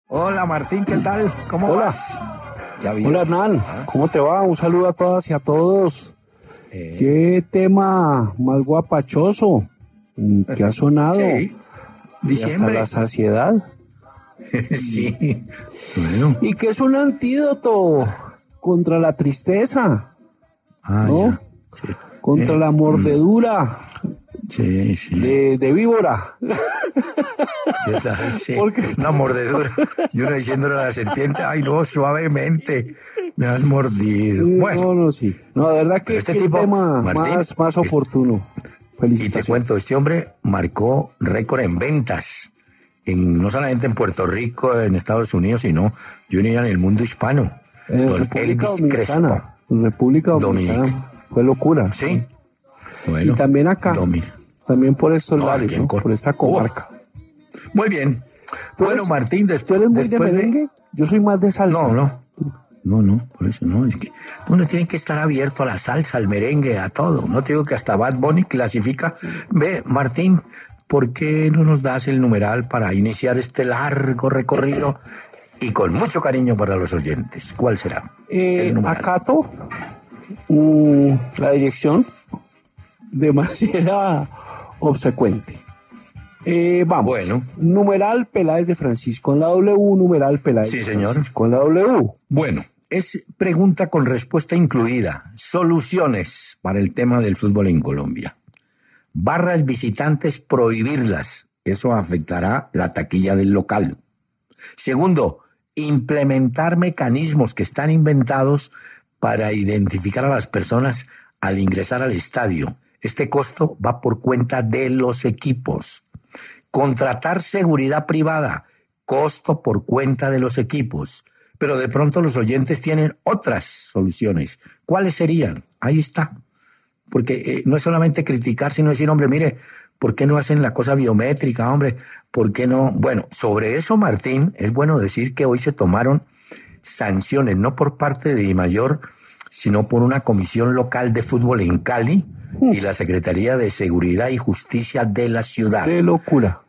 Hola Martín, ¿qué tal? ¿Cómo Hola. vas? Hola Hernán, ¿cómo te va? Un saludo a todas y a todos. Qué tema más guapachoso que ha sonado Sí, y hasta diciembre. la saciedad. Sí, bueno. Y que es un antídoto contra la tristeza, ¿no? Ya. Sí. Contra la mordedura Sí, sí. de víbora. ¿Qué tal? Sí. Porque Una mordedura. Y uno diciéndole a la serpiente, ay no, suavemente, me has mordido. Bueno, no, sí. No, de verdad pero que este qué tipo, tema Martín, más oportuno. y te Felicitaciones. cuento, este hombre marcó récord en ventas. No solamente en Puerto Rico, en Estados Unidos, sino yo diría en el mundo hispano. Don República Elvis Crespo. Dominicana. En República Dominicana. Dominica. Fue locura. Sí. Bueno, Y también acá. También por estos No, lares, aquí en ¿no? Cor- Por esta comarca. Muy bien. ¿Tú Bueno, eres- Martín, ¿Tú eres muy de después merengue? Yo soy más de salsa. No, por eso no. Es que uno tiene que estar abierto a la salsa, al merengue, a todo. No te digo que hasta Bad Bunny clasifica. Ve, Martín, ¿por qué no nos das el numeral para iniciar este largo recorrido y con mucho cariño para los oyentes? ¿Cuál será el numeral? Acato la dirección de manera obsecuente. Vamos. Bueno. Numeral Peláez de Francisco en la W, numeral Peláez Sí, de señor. Francisco en la W. Bueno, es pregunta con respuesta incluida. Soluciones para el tema del fútbol en Colombia. Barras visitantes, prohibirlas. Eso afectará la taquilla del local. Segundo, implementar mecanismos que están inventados para identificar a las personas al ingresar al estadio. Este costo va por cuenta de los equipos. Contratar seguridad privada, costo por cuenta de los equipos. Pero de pronto los oyentes tienen otras soluciones. ¿Cuáles serían? Ahí está. Porque no es solamente criticar, sino decir, hombre, mire, ¿por qué no hacen la cosa biométrica, hombre? ¿Por qué no? Bueno, sobre eso, Martín, es bueno decir que hoy se tomaron sanciones, no por parte de DIMAYOR, sino por una comisión local de fútbol en Cali y la Secretaría de Seguridad y Justicia de la ciudad. Qué locura.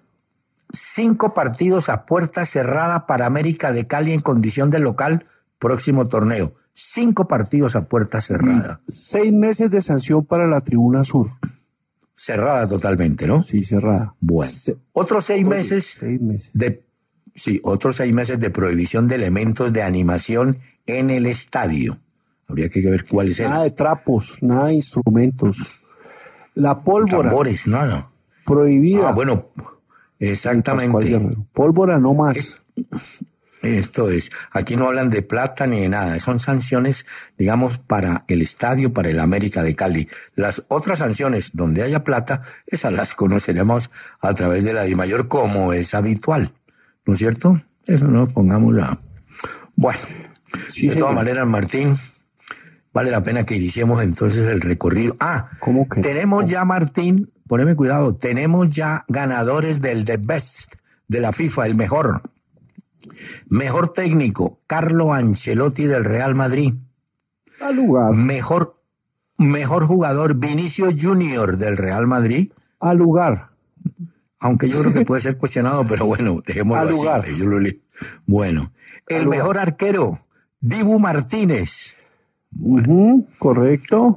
5 partidos a puerta cerrada para América de Cali en condición de local, próximo torneo. 5 partidos a puerta cerrada. 6 meses de sanción para la Tribuna Sur. Cerrada totalmente, ¿no? Sí, cerrada. Bueno, otros 6 meses 6 meses. otros 6 meses de prohibición de elementos de animación en el estadio. Habría que ver cuáles eran. Nada de trapos, nada de instrumentos. La pólvora. Tambores, nada. Prohibida. Bueno, exactamente. Pólvora no más. Esto es, aquí no hablan de plata ni de nada, son sanciones, digamos, para el estadio, para el América de Cali. Las otras sanciones donde haya plata, esas las conoceremos a través de la DIMAYOR como es habitual, ¿no es cierto? Eso no pongamos la... Bueno, Sí, de todas señor. maneras, Martín, vale la pena que iniciemos entonces el recorrido. ¿Cómo que? Tenemos ya, Martín, poneme cuidado, tenemos ya ganadores del The Best de la FIFA, el mejor. Mejor técnico, Carlo Ancelotti del Real Madrid. Al lugar. Mejor jugador, Vinicius Junior del Real Madrid. Al lugar. Aunque yo creo que puede ser cuestionado, pero bueno, dejémoslo Al así. lugar. Yo lo leí. Bueno, el lugar. mejor arquero, Dibu Martínez. Correcto.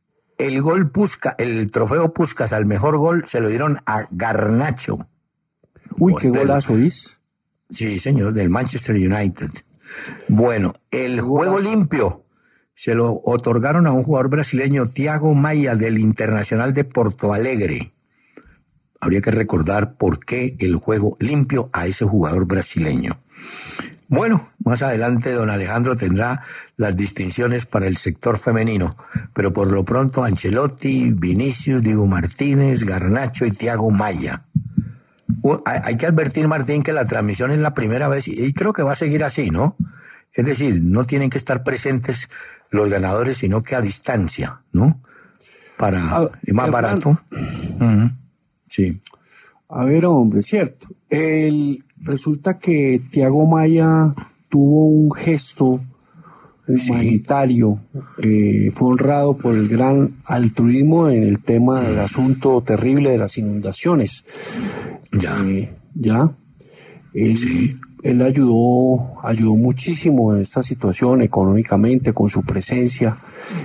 El trofeo Puskás al mejor gol se lo dieron a Garnacho. Uy, qué golazo, ¿is? Sí, señor, del Manchester United. Bueno, el juego limpio se lo otorgaron a un jugador brasileño, Thiago Maia, del Internacional de Porto Alegre. Habría que recordar por qué el juego limpio a ese jugador brasileño. Bueno, más adelante don Alejandro tendrá las distinciones para el sector femenino, pero por lo pronto Ancelotti, Vinicius, Dibu Martínez, Garnacho y Thiago Maia. Hay que advertir, Martín, que la transmisión es la primera vez y creo que va a seguir así, ¿no? Es decir, no tienen que estar presentes los ganadores, sino que a distancia, ¿no? Es más barato. Sí. A ver, hombre, cierto. Resulta que Thiago Maia tuvo un gesto humanitario, fue honrado por el gran altruismo en el tema del asunto terrible de las inundaciones. Ya. ¿Ya? Él Sí. él ayudó muchísimo en esta situación económicamente con su presencia.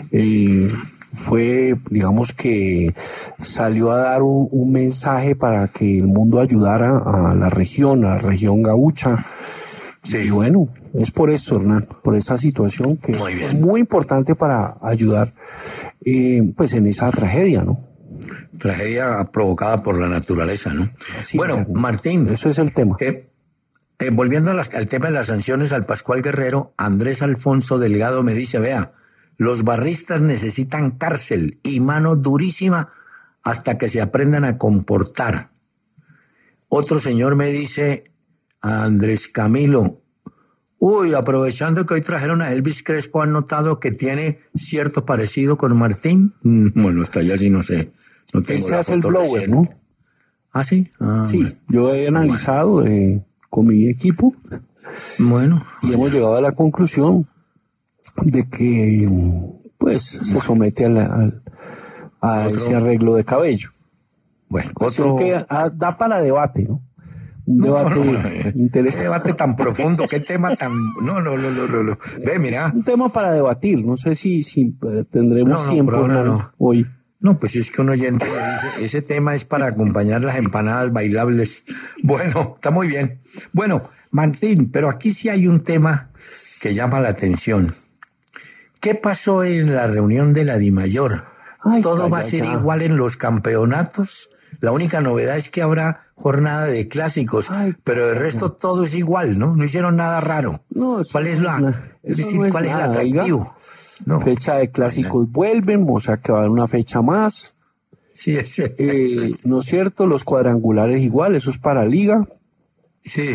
Fue, digamos que salió a dar un mensaje para que el mundo ayudara a la región gaúcha. Sí. Y bueno, es por eso, Hernán, por esa situación que es muy importante para ayudar pues en esa tragedia, ¿no? Tragedia provocada por la naturaleza, ¿no? Así bueno, es, Martín. Eso es el tema. Volviendo al tema de las sanciones al Pascual Guerrero, Andrés Alfonso Delgado me dice, vea, los barristas necesitan cárcel y mano durísima hasta que se aprendan a comportar. Otro señor me dice, Andrés Camilo, aprovechando que hoy trajeron a Elvis Crespo, ¿han notado que tiene cierto parecido con Martín? Bueno, hasta allá sí no sé. No tengo Ese hace el blower, ¿no? ¿Ah, sí? Sí, bueno. Yo he analizado con mi equipo. Bueno. Y hemos llegado a la conclusión de que pues se somete a ese arreglo de cabello. Bueno, otro que da para debate, ¿no? Un debate interesante. Qué debate tan profundo, qué tema tan... No. Ve, mira. Un tema para debatir, no sé si tendremos tiempo hoy. No, pues es que un oyente me dice, ese tema es para acompañar las empanadas bailables. Bueno, está muy bien. Bueno, Martín, pero aquí sí hay un tema que llama la atención. ¿Qué pasó en la reunión de la DIMAYOR? ¿Todo va a ser igual en los campeonatos? La única novedad es que habrá jornada de clásicos, pero el resto todo es igual, ¿no? No hicieron nada raro. No, ¿Cuál es cuál es el atractivo? No. Fecha de clásicos vuelven, o sea que va a haber una fecha más. Sí. ¿No es cierto? Los cuadrangulares igual, eso es para liga. Sí.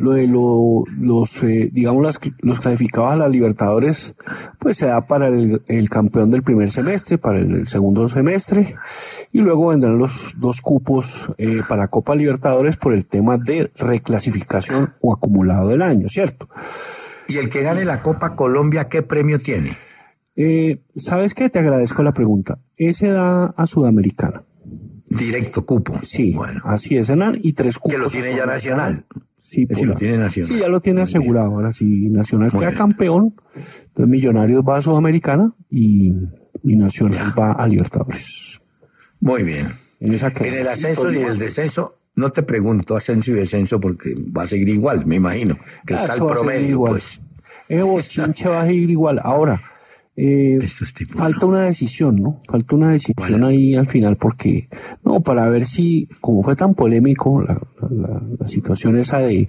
Los clasificados a la Libertadores, pues se da para el campeón del primer semestre, para el segundo semestre, y luego vendrán los 2 cupos para Copa Libertadores por el tema de reclasificación o acumulado del año, ¿cierto? ¿Y el que gane la Copa Colombia, qué premio tiene? ¿Sabes qué? Te agradezco la pregunta. Ese da a Sudamericana. Directo cupo. Sí, bueno. Así es, Hernán, y 3 cupos. Que lo tiene ya Nacional. Sí, lo tiene Nacional. Sí, ya lo tiene asegurado. Ahora sí, Nacional queda campeón, entonces Millonarios va a Sudamericana y Nacional va a Libertadores. Muy bien. En el ascenso y el descenso, no te pregunto ascenso y descenso porque va a seguir igual, me imagino, que está el promedio, pues. Bochinche va a seguir igual. Ahora, falta una decisión, ¿no? Falta una decisión ahí al final porque, para ver si, como fue tan polémico la situación esa de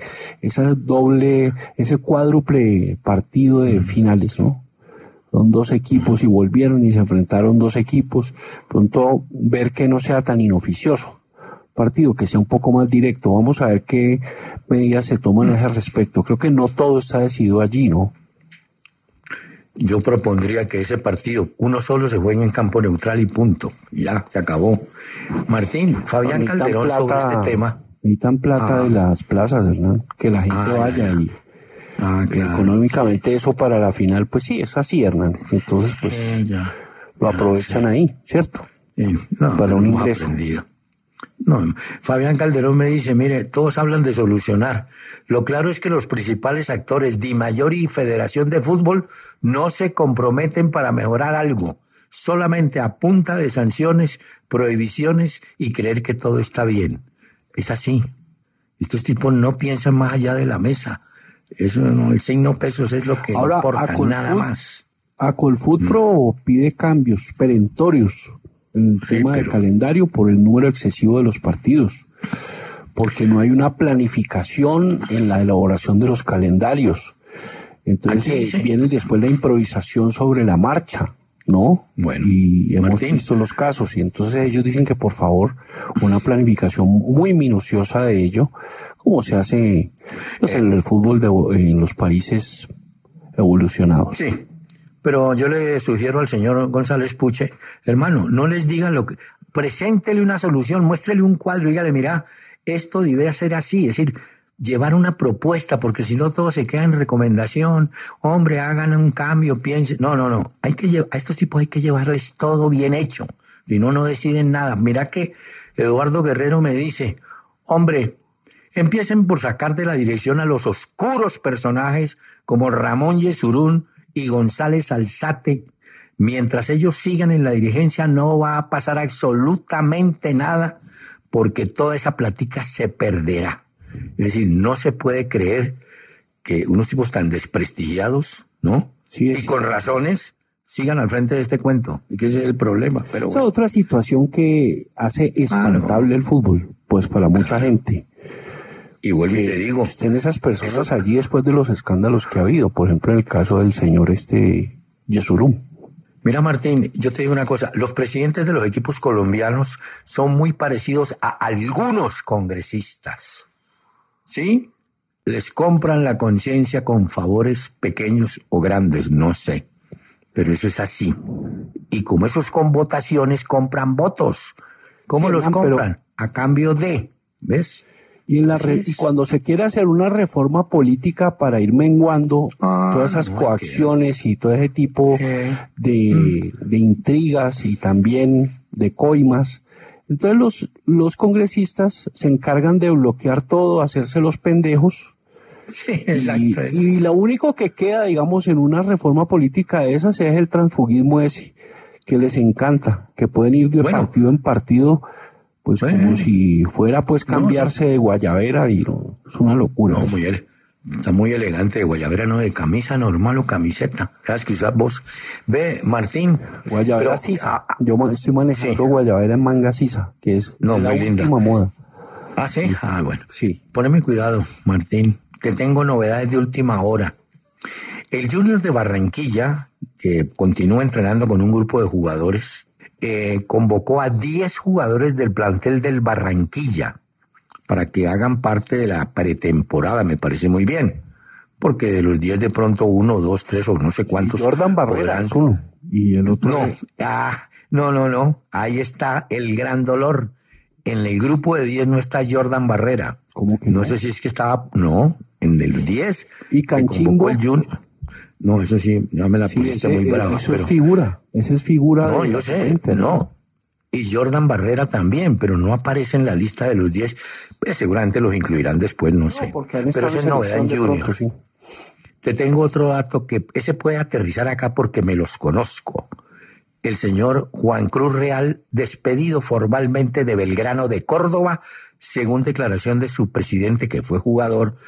ese cuádruple partido de finales, ¿no? Son 2 equipos y volvieron y se enfrentaron 2 equipos. Pronto ver que no sea tan inoficioso. Partido que sea un poco más directo. Vamos a ver qué medidas se toman a ese respecto. Creo que no todo está decidido allí, ¿no? Yo propondría que ese partido, uno solo se juegue en campo neutral y punto. Ya, se acabó. Martín, Fabián Calderón sobre este tema. Necesitan plata de las plazas, Hernán. Que la gente vaya y... claro. Económicamente eso para la final, pues sí, es así, Hernán. Entonces, pues, lo aprovechan ahí, ¿cierto? Para un ingreso. Fabián Calderón me dice, mire, todos hablan de solucionar. Lo claro es que los principales actores, DIMAYOR y Federación de Fútbol, no se comprometen para mejorar algo. Solamente a punta de sanciones, prohibiciones y creer que todo está bien. Es así. Estos tipos no piensan más allá de la mesa. Eso no, el signo pesos es lo que ahora, importa, nada más. Acolfutro pide cambios perentorios en el tema del calendario por el número excesivo de los partidos, porque no hay una planificación en la elaboración de los calendarios. Entonces viene después la improvisación sobre la marcha, ¿no? Bueno, y hemos visto los casos, y entonces ellos dicen que por favor una planificación muy minuciosa de ello, como se hace en el fútbol en los países evolucionados. Sí, pero yo le sugiero al señor González Puche, hermano, no les digan lo que... Preséntele una solución, muéstrele un cuadro, dígale, mira, esto debe ser así, es decir, llevar una propuesta, porque si no todo se queda en recomendación, hombre, hagan un cambio, piensen... No, a estos tipos hay que llevarles todo bien hecho, si no, no deciden nada. Mira que Eduardo Guerrero me dice, hombre... Empiecen por sacar de la dirección a los oscuros personajes como Ramón Yesurún y González Alzate. Mientras ellos sigan en la dirigencia no va a pasar absolutamente nada porque toda esa plática se perderá. Es decir, no se puede creer que unos tipos tan desprestigiados, ¿no? Sí, y con razones sigan al frente de este cuento. Y que ese es el problema. Pero esa bueno. otra situación que hace espantable el fútbol, pues para mucha gente. Y vuelvo y Que te digo. estén esas personas allí después de los escándalos que ha habido. Por ejemplo, en el caso del señor Yesurum. Mira, Martín, yo te digo una cosa. Los presidentes de los equipos colombianos son muy parecidos a algunos congresistas. ¿Sí? Les compran la conciencia con favores pequeños o grandes, no sé. Pero eso es así. Y como esos con votaciones compran votos. ¿Cómo Sí, los compran? A cambio de, ¿ves? Y, y cuando se quiere hacer una reforma política para ir menguando todas esas coacciones y todo ese tipo de intrigas y también de coimas, entonces los congresistas se encargan de bloquear todo, hacerse los pendejos. Sí, exacto. Y lo único que queda, digamos, en una reforma política de esas es el transfugismo ese, que les encanta, que pueden ir de partido en partido, pues como si fuera pues cambiarse de guayabera y no, es una locura. No, está muy elegante de guayabera, no de camisa normal o camiseta. ¿Sabes que usas vos? Ve, Martín. Guayabera sisa. Yo estoy manejando guayabera en manga sisa, que es la última moda. ¿Ah, sí? Ah, bueno. Sí. Poneme cuidado, Martín. Te tengo novedades de última hora. El Junior de Barranquilla, que continúa entrenando con un grupo de jugadores, convocó a 10 jugadores del plantel del Barranquilla para que hagan parte de la pretemporada. Me parece muy bien, porque de los 10 de pronto 1, 2, 3 o no sé cuántos. Jordan Barrera es uno y el otro no. Ahí está el gran dolor. En el grupo de 10 no está Jordan Barrera. ¿Cómo que no? No sé si es que estaba, no, en el 10. ¿Y Canchingo? El Junior. No, eso sí, ya me la pusiste muy brava. Eso es figura, esa es figura. No, yo sé, gente, no. Y Jordan Barrera también, pero no aparece en la lista de los 10. Pues seguramente los incluirán después, no sé. Pero esa es novedad en Junior. Pronto, sí. Te tengo otro dato que ese puede aterrizar acá porque me los conozco. El señor Juan Cruz Real, despedido formalmente de Belgrano de Córdoba, según declaración de su presidente, que fue jugador,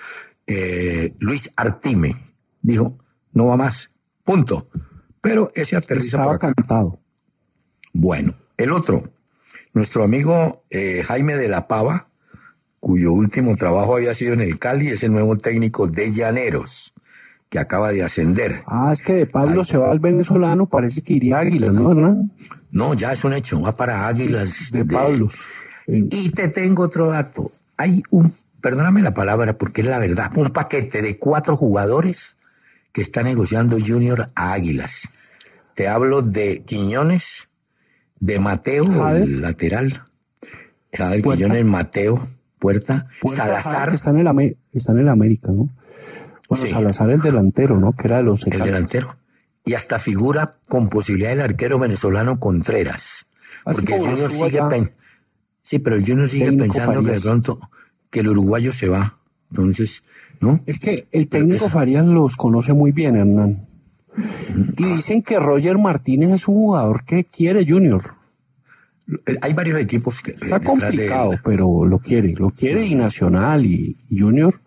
Luis Artime. Dijo, no va más, punto. Pero ese aterriza por acá. Estaba cantado. Bueno, el otro, nuestro amigo Jaime de la Pava, cuyo último trabajo había sido en el Cali, es el nuevo técnico de Llaneros, que acaba de ascender. Ah, es que de Pablo se va al venezolano, parece que iría a Águilas, ¿no, verdad? No, ya es un hecho, va para Águilas. De Pablos. Y te tengo otro dato. Hay perdóname la palabra porque es la verdad, un paquete de 4 jugadores que está negociando Junior a Águilas. Te hablo de Quiñones, de Mateo, el lateral. Jader Quiñones, Mateo, Puerta, Salazar. Que está en el América, ¿no? Bueno, sí. Salazar el delantero, ¿no? Que era de los El delantero. Y hasta figura con posibilidad el arquero venezolano Contreras. Porque el Junior sigue sí, pero el Junior sigue pensando que de pronto que el uruguayo se va. Entonces, ¿no? Es que el técnico Farías los conoce muy bien, Hernán. Y dicen que Roger Martínez es un jugador que quiere Junior. Hay varios equipos que está complicado, pero lo quiere y Nacional y Junior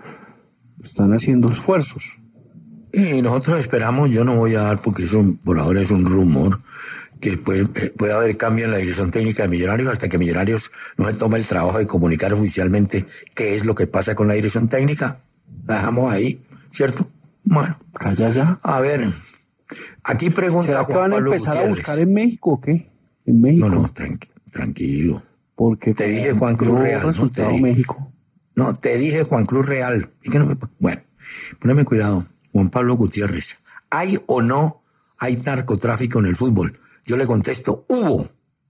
están haciendo esfuerzos. Y nosotros esperamos, yo no voy a dar porque eso por ahora es un rumor, que puede haber cambio en la dirección técnica de Millonarios hasta que Millonarios no se tome el trabajo de comunicar oficialmente qué es lo que pasa con la dirección técnica. La dejamos ahí, ¿cierto? Bueno. Ya. A ver, aquí pregunta ¿será que van a empezar Gutiérrez a buscar en México o qué? En México. No, tranquilo. Porque te dije Juan Cruz Real. Resultado no México. No, te dije Juan Cruz Real. ¿Y que no bueno, poneme cuidado. Juan Pablo Gutiérrez. ¿Hay o no hay narcotráfico en el fútbol? Yo le contesto, hubo.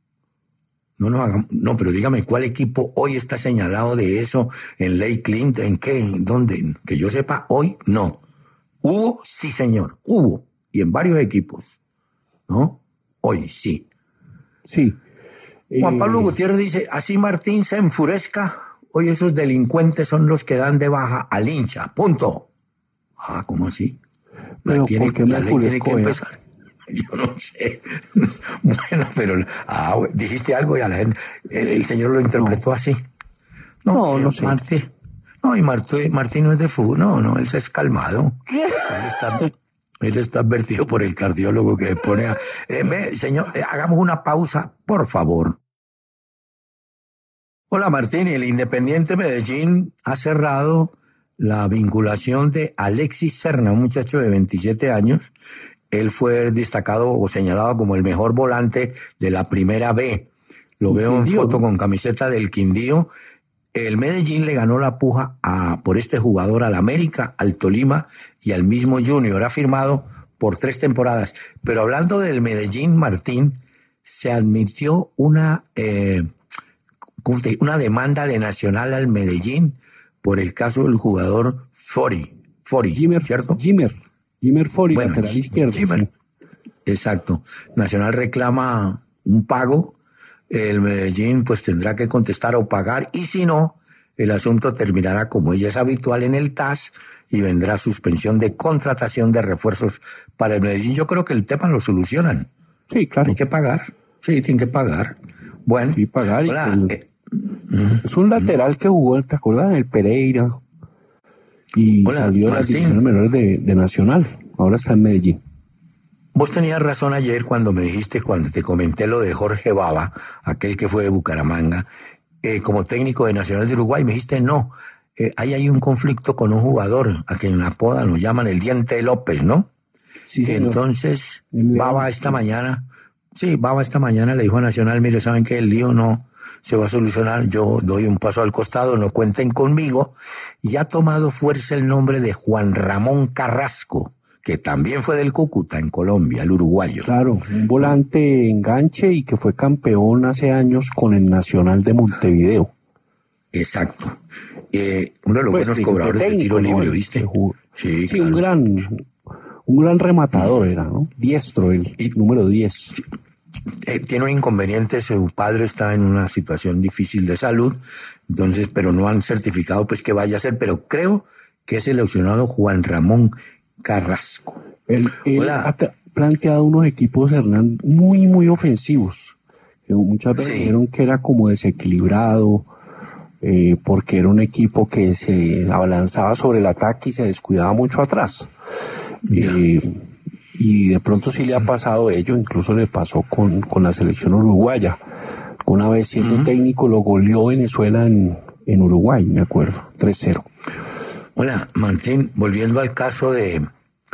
No, pero dígame, ¿cuál equipo hoy está señalado de eso en ley Clinton? ¿En qué? ¿En dónde? Que yo sepa, hoy no. Hubo, sí señor, hubo. Y en varios equipos. ¿No? Hoy sí. Sí. Juan Pablo Gutiérrez dice, así Martín se enfurezca hoy esos delincuentes son los que dan de baja al hincha, punto. Ah, ¿cómo así? Pero ¿por qué me tiene que empezar. Yo no sé. Bueno, pero dijiste algo y a la gente, el señor lo interpretó así. No sé. Martín, no, y Martín no es de fútbol, no, él se es calmado. Él está advertido por el cardiólogo que pone a... señor, hagamos una pausa, por favor. Hola Martín, el Independiente Medellín ha cerrado la vinculación de Alexis Serna, un muchacho de 27 años. Él fue destacado o señalado como el mejor volante de la Primera B. Lo veo en foto con camiseta del Quindío. El Medellín le ganó la puja por este jugador al América, al Tolima y al mismo Junior. Ha firmado por 3 temporadas. Pero hablando del Medellín, Martín, se admitió una demanda de Nacional al Medellín por el caso del jugador Fori, ¿cierto? Jimmer Fori, bueno, lateral izquierdo. Sí. Exacto. Nacional reclama un pago. El Medellín pues tendrá que contestar o pagar, y si no, el asunto terminará como ya es habitual en el TAS y vendrá suspensión de contratación de refuerzos para el Medellín. Yo creo que el tema lo solucionan. Sí, claro. Hay que pagar. Sí, tienen que pagar. Bueno. Sí, pagar. Es un lateral que jugó, ¿te acuerdas? En el Pereira. Y salió de las divisiones menores de Nacional. Ahora está en Medellín. Vos tenías razón ayer cuando te comenté lo de Jorge Baba, aquel que fue de Bucaramanga, como técnico de Nacional de Uruguay. Me dijiste, no, ahí hay un conflicto con un jugador, a quien apodan, lo llaman el Diente López, ¿no? Sí, señor. Entonces, Baba esta mañana le dijo a Nacional, mire, ¿saben qué? El lío no se va a solucionar, yo doy un paso al costado, no cuenten conmigo. Y ha tomado fuerza el nombre de Juan Ramón Carrasco, que también fue del Cúcuta, en Colombia, el uruguayo. Claro, un volante enganche y que fue campeón hace años con el Nacional de Montevideo. Exacto. Uno de los buenos cobradores de tiro libre, ¿viste? Sí, claro. un gran rematador era, ¿no? Diestro, el número 10. Sí. Tiene un inconveniente, su padre está en una situación difícil de salud, entonces, pero no han certificado pues que vaya a ser, pero creo que es el seleccionado Juan Ramón Carrasco. Él ha planteado unos equipos, Hernán, muy, muy ofensivos. Muchas veces dijeron que era como desequilibrado, porque era un equipo que se abalanzaba sobre el ataque y se descuidaba mucho atrás. Y de pronto sí le ha pasado ello, incluso le pasó con la selección uruguaya. Una vez siendo técnico lo goleó Venezuela en Uruguay, me acuerdo, 3-0. Hola, Martín, volviendo al caso de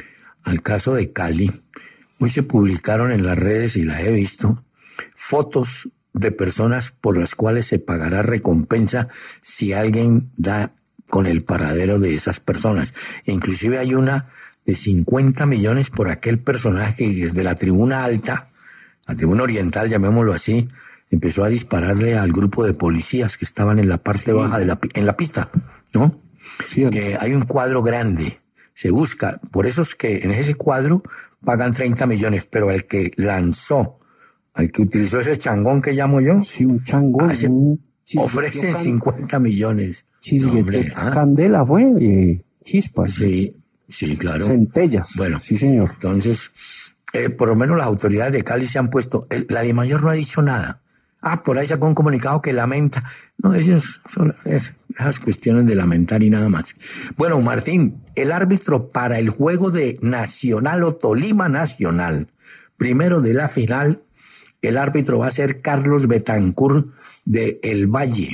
Cali, hoy se publicaron en las redes, y las he visto, fotos de personas por las cuales se pagará recompensa si alguien da con el paradero de esas personas. Inclusive hay una de 50 millones por aquel personaje que desde la tribuna alta, la tribuna oriental, llamémoslo así, empezó a dispararle al grupo de policías que estaban en la parte baja en la pista, ¿no? Sí, hay un cuadro grande, se busca, por eso es que en ese cuadro pagan 30 millones, pero al que utilizó ese changón que llamo yo, sí, un changón, ofrecen 50 millones. Hombre, candela fue, chispas. Sí, claro. Centellas. Bueno, sí, señor. Entonces, por lo menos las autoridades de Cali se han puesto, la DIMAYOR no ha dicho nada. Por ahí sacó un comunicado que lamenta. No, ellos son esas cuestiones de lamentar y nada más. Bueno, Martín, el árbitro para el juego de Nacional o Tolima Nacional, primero de la final, el árbitro va a ser Carlos Betancur de El Valle.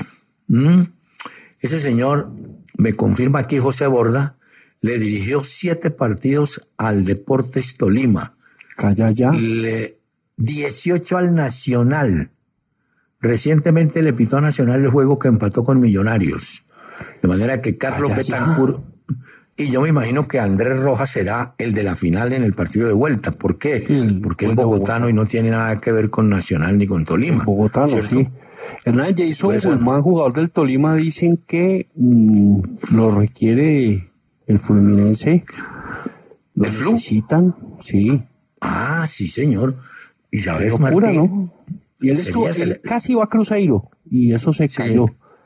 Ese señor, me confirma aquí José Borda, le dirigió 7 partidos al Deportes Tolima. Calla ya. 18 al Nacional. Recientemente le pitó a Nacional el juego que empató con Millonarios. De manera que Carlos Betancur, y yo me imagino que Andrés Rojas será el de la final en el partido de vuelta. ¿Por qué? Porque es bogotano y no tiene nada que ver con Nacional ni con Tolima. Bogotano, ¿cierto? Sí. Hernán Jason Guzmán, jugador del Tolima, dicen que lo requiere el Fluminense. ¿Lo necesitan? Sí. Sí, señor. Y sabes, locura, ¿no? Y él casi va a Cruzeiro y eso se cayó.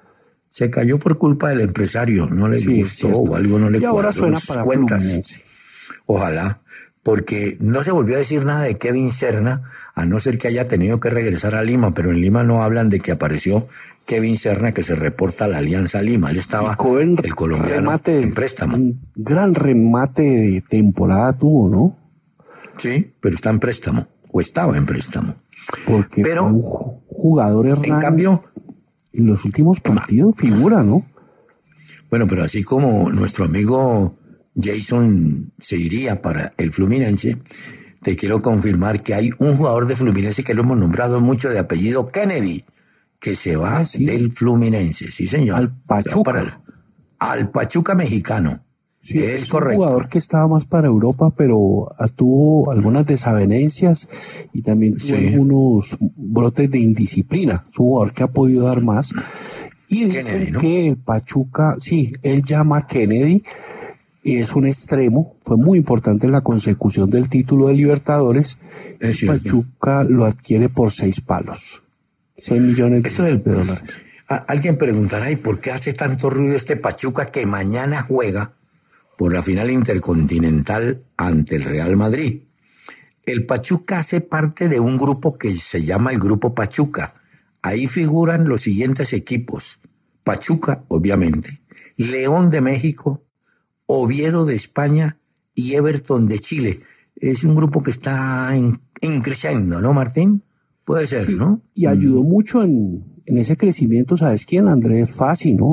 Se cayó por culpa del empresario, no le gustó o algo no le cuadró. Y ahora suena sus para cuentas. Fluminense. Ojalá, porque no se volvió a decir nada de Kevin Serna, a no ser que haya tenido que regresar a Lima, pero en Lima no hablan de que apareció Kevin Serna, que se reporta a la Alianza Lima. Él estaba, el colombiano, en préstamo. Un gran remate de temporada tuvo, ¿no? Sí, pero está en préstamo, o estaba en préstamo. Porque pero, un jugador Hernán, en cambio, en los últimos partidos figura, ¿no? Bueno, pero así como nuestro amigo Jason se iría para el Fluminense, te quiero confirmar que hay un jugador de Fluminense que lo hemos nombrado mucho de apellido Kennedy, que se va del Fluminense, sí señor. Al Pachuca. Al Pachuca mexicano. Sí, es correcto. Un jugador que estaba más para Europa, pero tuvo algunas desavenencias y también tuvo algunos brotes de indisciplina. Es un jugador que ha podido dar más. Y dicen Kennedy, ¿no? Que el Pachuca, sí, él llama a Kennedy, es un extremo, fue muy importante en la consecución del título de Libertadores. El Pachuca lo adquiere por 6 palos. 6 millones de dólares. Alguien preguntará, ¿y por qué hace tanto ruido este Pachuca que mañana juega por la final intercontinental ante el Real Madrid? El Pachuca hace parte de un grupo que se llama el Grupo Pachuca. Ahí figuran los siguientes equipos: Pachuca, obviamente, León de México, Oviedo de España y Everton de Chile. Es un grupo que está en creciendo, ¿no, Martín? Puede ser, sí, ¿no? Y ayudó mucho en ese crecimiento, ¿sabes quién? Andrés Fassi, ¿no?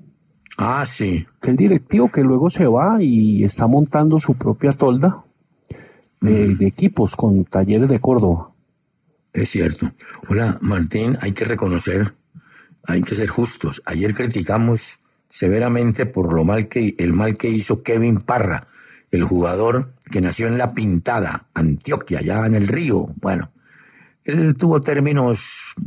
Sí. Que el directivo que luego se va y está montando su propia tolda de equipos con Talleres de Córdoba. Es cierto. Hola, Martín, hay que reconocer, hay que ser justos. Ayer criticamos severamente por el mal que hizo Kevin Parra, el jugador que nació en La Pintada, Antioquia, allá en el Río. Bueno, él tuvo términos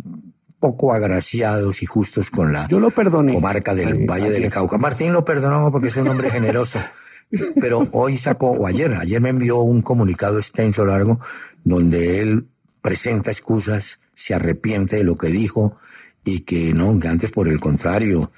poco agraciados y justos con la comarca del Valle del Cauca. Martín lo perdonó porque es un hombre generoso. Pero hoy ayer me envió un comunicado extenso, largo, donde él presenta excusas, se arrepiente de lo que dijo y que antes por el contrario,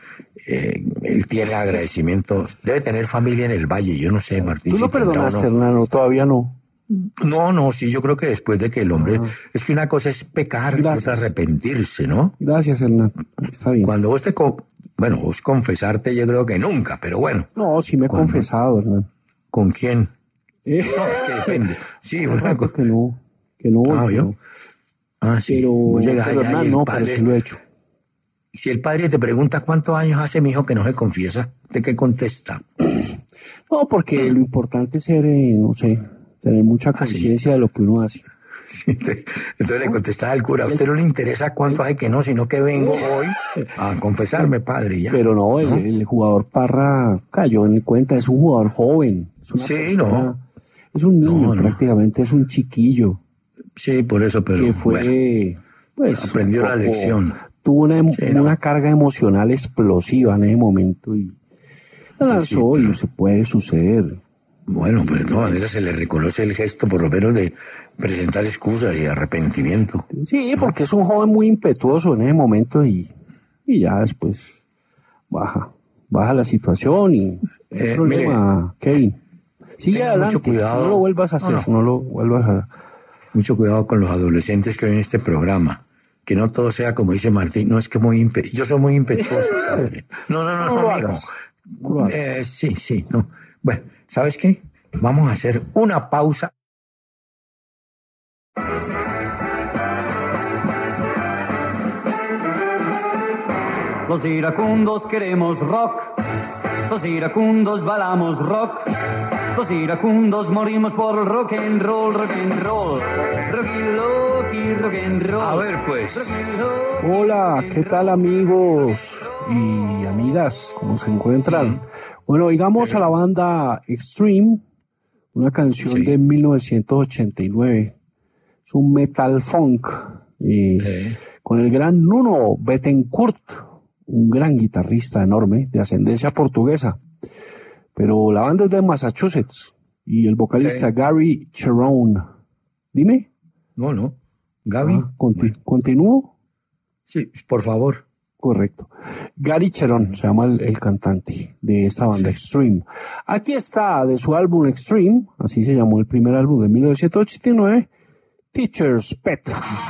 él tiene agradecimientos. Debe tener familia en el Valle, yo no sé, Martín. ¿Tú lo perdonaste, Hernán? Todavía no. No, sí, yo creo que después de que el hombre... Es que una cosa es pecar y otra arrepentirse, ¿no? Gracias, Hernán. Está bien. Cuando vos vos confesarte yo creo que nunca, pero bueno. No, sí me he confesado, Hernán. ¿Con quién? No, es que depende. Sí, una cosa... Que no. ¿Yo? Sí. Pero, vos llegas allá Hernán, y el no, padre... pero sí lo he hecho. Si el padre te pregunta cuántos años hace mi hijo que no se confiesa, ¿de qué contesta? No, porque lo importante es ser, no sé, tener mucha conciencia de lo que uno hace. Sí, entonces le contestaba al cura, a usted no le interesa cuánto hace que no, sino que vengo hoy a confesarme, padre, ya. Pero no, el jugador Parra cayó en cuenta, es un jugador joven, es una persona, es un niño prácticamente, es un chiquillo. Sí, por eso, pero que fue, pues, aprendió la lección. Tuvo una carga emocional explosiva en ese momento y la lanzó y se puede suceder. Bueno, pero de todas maneras se le reconoce el gesto, por lo menos, de presentar excusas y arrepentimiento. Sí, porque es un joven muy impetuoso en ese momento y ya después baja la situación y el problema, Kevin. Sigue adelante, mucho cuidado. No lo vuelvas a hacer, no lo vuelvas a... Mucho cuidado con los adolescentes que ven este programa. Que no todo sea como dice Martín, no es que yo soy muy impetuoso, padre. No, mijo. Sí, no. Bueno, ¿sabes qué? Vamos a hacer una pausa. Los iracundos queremos rock, los iracundos bailamos rock, los iracundos morimos por el rock and roll, rock and roll, rock and roll. A ver, pues. Hola, ¿qué tal, amigos y amigas? ¿Cómo se encuentran? Bueno, oigamos a la banda Extreme, una canción de 1989. Es un metal funk con el gran Nuno Bettencourt, un gran guitarrista enorme de ascendencia portuguesa. Pero la banda es de Massachusetts y el vocalista Gary Cherone. Dime. No. Gaby. ¿Continúo? Sí, por favor. Correcto. Gary Cherón se llama el cantante de esta banda, sí. Extreme. Aquí está, de su álbum Extreme, así se llamó el primer álbum de 1989, Teacher's Pet.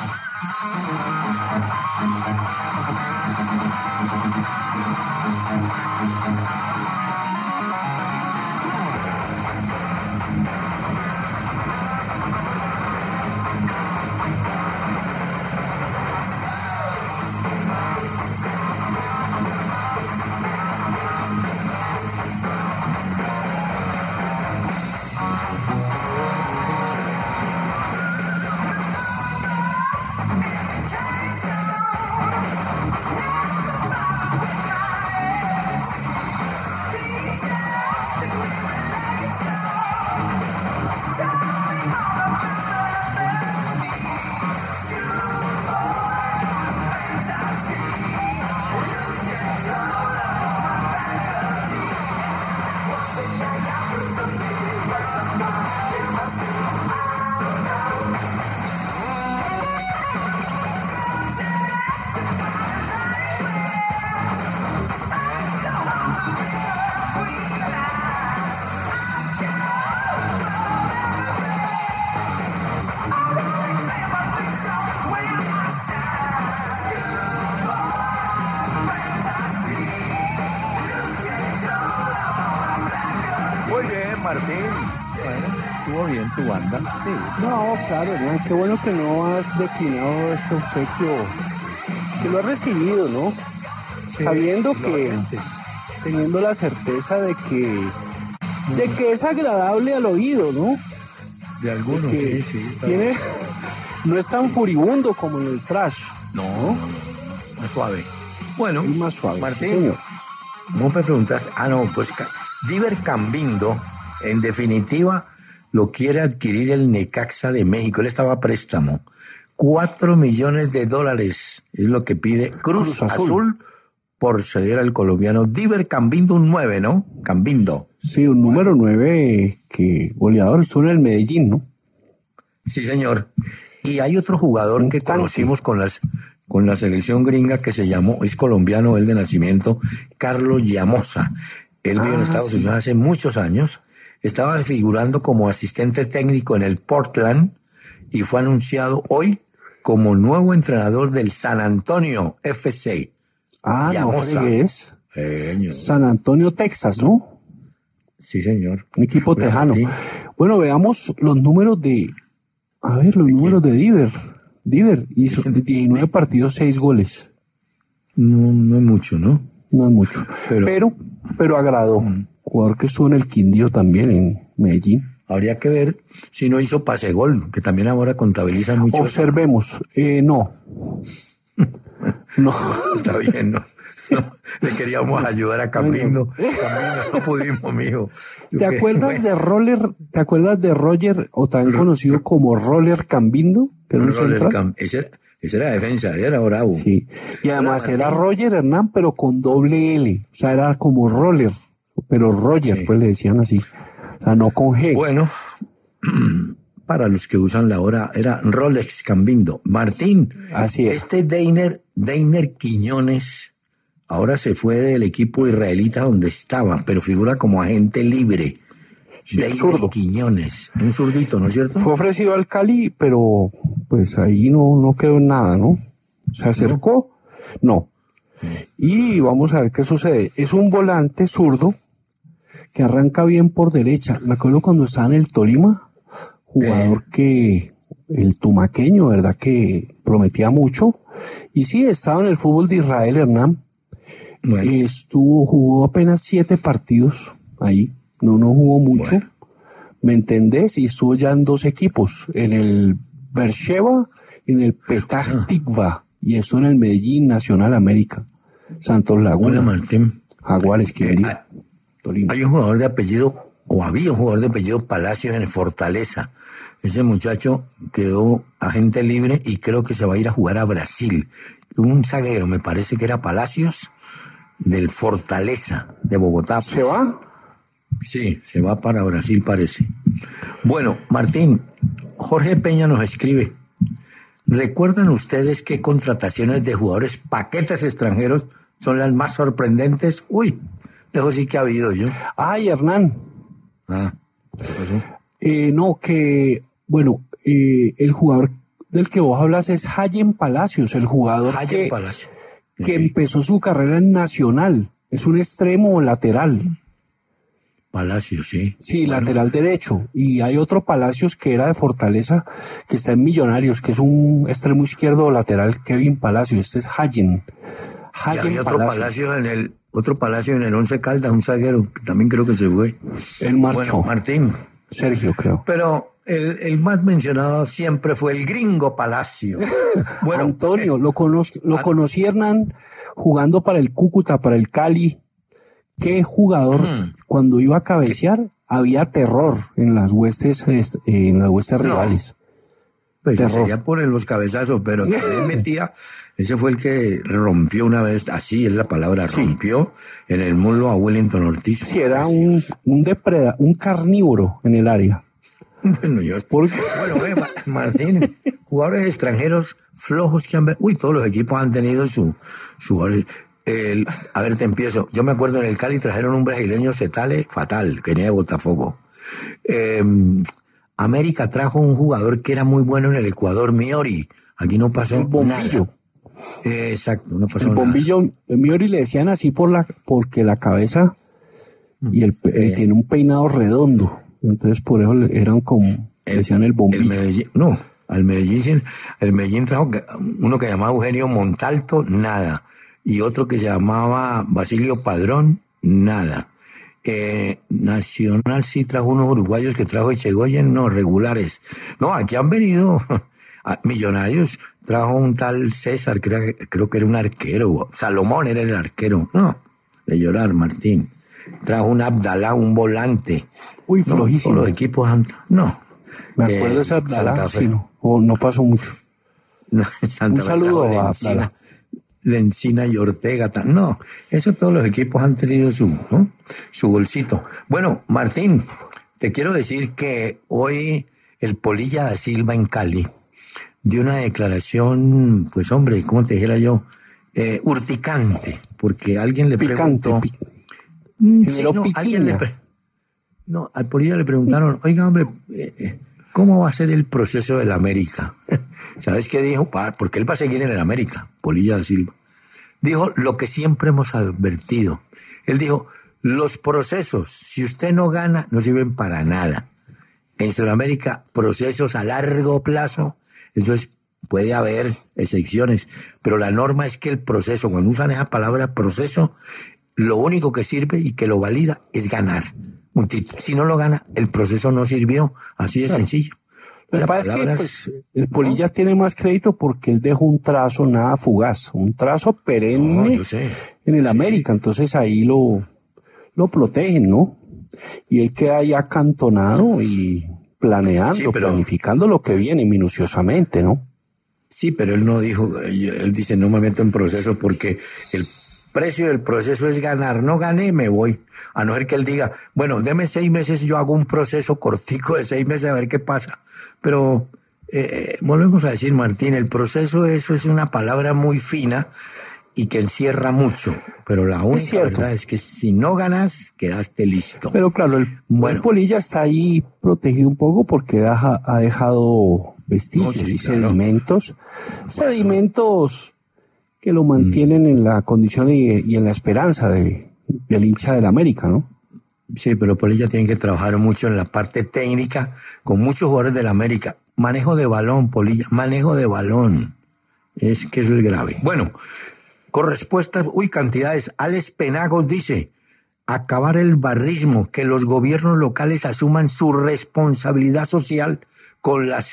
Estuvo bien tu banda. Sí. No, claro, Hernán, qué bueno que no has declinado este obsequio, que lo has recibido, ¿no? Sí, sabiendo que, teniendo la certeza de que es agradable al oído, ¿no? De algunos, sí. Tiene, no es tan furibundo como en el thrash. No, más suave. Bueno, y más suave. Martín, no me preguntaste. Pues Diver Cambindo, en definitiva, lo quiere adquirir el Necaxa de México. Él estaba a préstamo. $4 millones es lo que pide Cruz Azul por ceder al colombiano Diver Cambindo, un 9, ¿no? Cambindo. Sí, un número 9 que goleador son el Medellín, ¿no? Sí, señor. Y hay otro jugador que conocimos con la selección gringa que se llamó, es colombiano, él de nacimiento, Carlos Llamosa. Él vive en Estados Unidos hace muchos años. Estaba figurando como asistente técnico en el Portland y fue anunciado hoy como nuevo entrenador del San Antonio FC. Llamosa. No fregues. San Antonio, Texas, ¿no? Sí, señor. Un equipo tejano. Bueno, veamos los números números de Diver. Diver hizo 19 partidos, 6 goles. No es mucho, ¿no? No es mucho. Pero agradó. Jugador que estuvo en el Quindío también, en Medellín. Habría que ver si no hizo pase gol, que también ahora contabiliza mucho. Observemos. No. No. Está bien, no. Le queríamos ayudar a Cambindo. No pudimos, mijo. ¿Te acuerdas de Roger, o también conocido como Roller Cambindo? Que era un central. Ese era defensa, era bravo. Sí. Y además era Roger Hernán, pero con doble L. O sea, era como Roller, pero Roger, sí. Pues le decían así. O sea, no con G. Bueno, para los que usan la hora, era Rolex Cambindo. Martín, así es. Deiner Quiñones ahora se fue del equipo israelita donde estaba, pero figura como agente libre. Sí, Deiner Quiñones, un zurdito, ¿no es cierto? Fue ofrecido al Cali, pero pues ahí no quedó en nada, ¿no? ¿Se acercó? No. Y vamos a ver qué sucede. Es un volante zurdo que arranca bien por derecha. Me acuerdo cuando estaba en el Tolima, jugador que el tumaqueño, ¿verdad? Que prometía mucho. Y sí, estaba en el fútbol de Israel, Hernán. Bueno. Jugó apenas 7 partidos ahí. No jugó mucho. Bueno. ¿Me entendés? Y estuvo ya en 2 equipos. En el Beersheba, en el Petah Tikva. Y eso en el Medellín, Nacional América. Santos Laguna. Hola, Martín. Jaguares, que hay un jugador de apellido, o había un jugador de apellido Palacios en el Fortaleza. Ese muchacho quedó agente libre y creo que se va a ir a jugar a Brasil. Un zaguero, me parece que era Palacios, del Fortaleza, de Bogotá. ¿Se va? Sí, se va para Brasil, parece. Bueno, Martín, Jorge Peña nos escribe ¿Recuerdan ustedes qué contrataciones de jugadores paquetes extranjeros son las más sorprendentes? Uy, eso sí que ha habido yo. Ay, Hernán. ¿Qué pasó? El jugador del que vos hablas es Hayen Palacios, el jugador Hayen Palacios. que empezó su carrera en Nacional. Es un extremo lateral. Palacios, sí. Sí, bueno. Lateral derecho. Y hay otro Palacios que era de Fortaleza, que está en Millonarios, que es un extremo izquierdo lateral, Kevin Palacios. Este es Hayen. Y había otro Palacio en el Once Caldas, un zaguero, que también creo que se fue. El marchó. Bueno, Martín. Sergio, creo. Pero el más mencionado siempre fue el Gringo Palacio. Bueno, Antonio, lo conocí, Hernán, jugando para el Cúcuta, para el Cali. Qué jugador, cuando iba a cabecear, había terror en las huestes, rivales. Pues sería por los cabezazos, pero también metía. Ese fue el que rompió una vez, así es la palabra, rompió en el muslo a Wellington Ortiz. Sí, era un carnívoro en el área. Bueno, Martín, jugadores extranjeros flojos que han... todos los equipos han tenido su a ver, te empiezo. Yo me acuerdo en el Cali trajeron un brasileño Setale fatal, que venía de Botafogo. América trajo un jugador que era muy bueno en el Ecuador, Miori. Aquí no pasó el bombillo. Nada. Exacto, no pasó nada. El bombillo, Miori le decían así porque la cabeza y él tiene un peinado redondo. Entonces por eso eran como, le decían el bombillo. El Medellín trajo uno que llamaba Eugenio Montalto, nada. Y otro que se llamaba Basilio Padrón, nada. Nacional sí trajo unos uruguayos que trajo Echegoyen, no, regulares. No, aquí han venido Millonarios, trajo un tal César, creo que era un arquero, Salomón era el arquero, no, de llorar, Martín. Trajo un Abdalá, un volante. Uy, flojísimo. Los equipos no. Me acuerdo de ese Abdalá, sí, no pasó mucho. No, un saludo a Abdalá. Lencina y Ortega. No, eso todos los equipos han tenido su bolsito. Bueno, Martín, te quiero decir que hoy el Polilla da Silva en Cali dio una declaración, pues hombre, ¿cómo te dijera yo? Urticante, porque alguien le preguntó... al Polilla le preguntaron, oiga, hombre, ¿cómo va a ser el proceso del América? ¿Sabes qué dijo? Porque él va a seguir en el América, Polilla da Silva. Dijo lo que siempre hemos advertido. Él dijo, los procesos, si usted no gana, no sirven para nada. En Sudamérica, procesos a largo plazo, puede haber excepciones, pero la norma es que el proceso, cuando usan esa palabra proceso, lo único que sirve y que lo valida es ganar un título. Si no lo gana, el proceso no sirvió, así de sencillo. Lo que pasa es que el Polilla tiene más crédito porque él dejó un trazo nada fugaz, un trazo perenne en el América, entonces ahí lo protegen, ¿no? Y él queda ahí acantonado y planeando, planificando lo que viene minuciosamente, ¿no? Sí, pero él no dijo, él dice, no me meto en proceso porque el precio del proceso es ganar, no gané, me voy. A no ser que él diga, bueno, deme 6 meses, yo hago un proceso cortico de 6 meses a ver qué pasa. Pero volvemos a decir, Martín, el proceso, eso es una palabra muy fina y que encierra mucho. Pero la única verdad es que si no ganas, quedaste listo. Pero claro, el Polilla está ahí protegido un poco porque ha dejado vestigios y sedimentos. Sedimentos que lo mantienen en la condición y en la esperanza del hincha del América, ¿no? Sí, pero Polilla tiene que trabajar mucho en la parte técnica con muchos jugadores del América. Manejo de balón, Polilla, manejo de balón. Es que eso es grave. Bueno, con respuestas, cantidades. Alex Penagos dice, acabar el barrismo, que los gobiernos locales asuman su responsabilidad social con la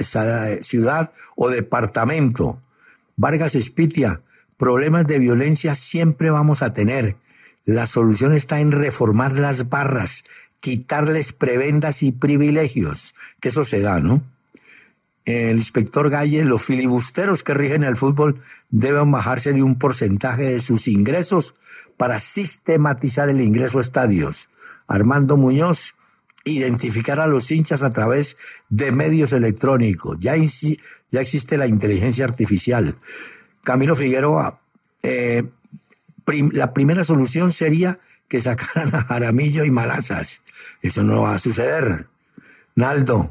ciudad o departamento. Vargas Espitia, problemas de violencia siempre vamos a tener. La solución está en reformar las barras, quitarles prebendas y privilegios, que eso se da, ¿no? El inspector Galle, los filibusteros que rigen el fútbol deben bajarse de un porcentaje de sus ingresos para sistematizar el ingreso a estadios. Armando Muñoz, identificar a los hinchas a través de medios electrónicos. Ya existe la inteligencia artificial. Camilo Figueroa, la primera solución sería que sacaran a Jaramillo y Malazas. Eso no va a suceder. Naldo,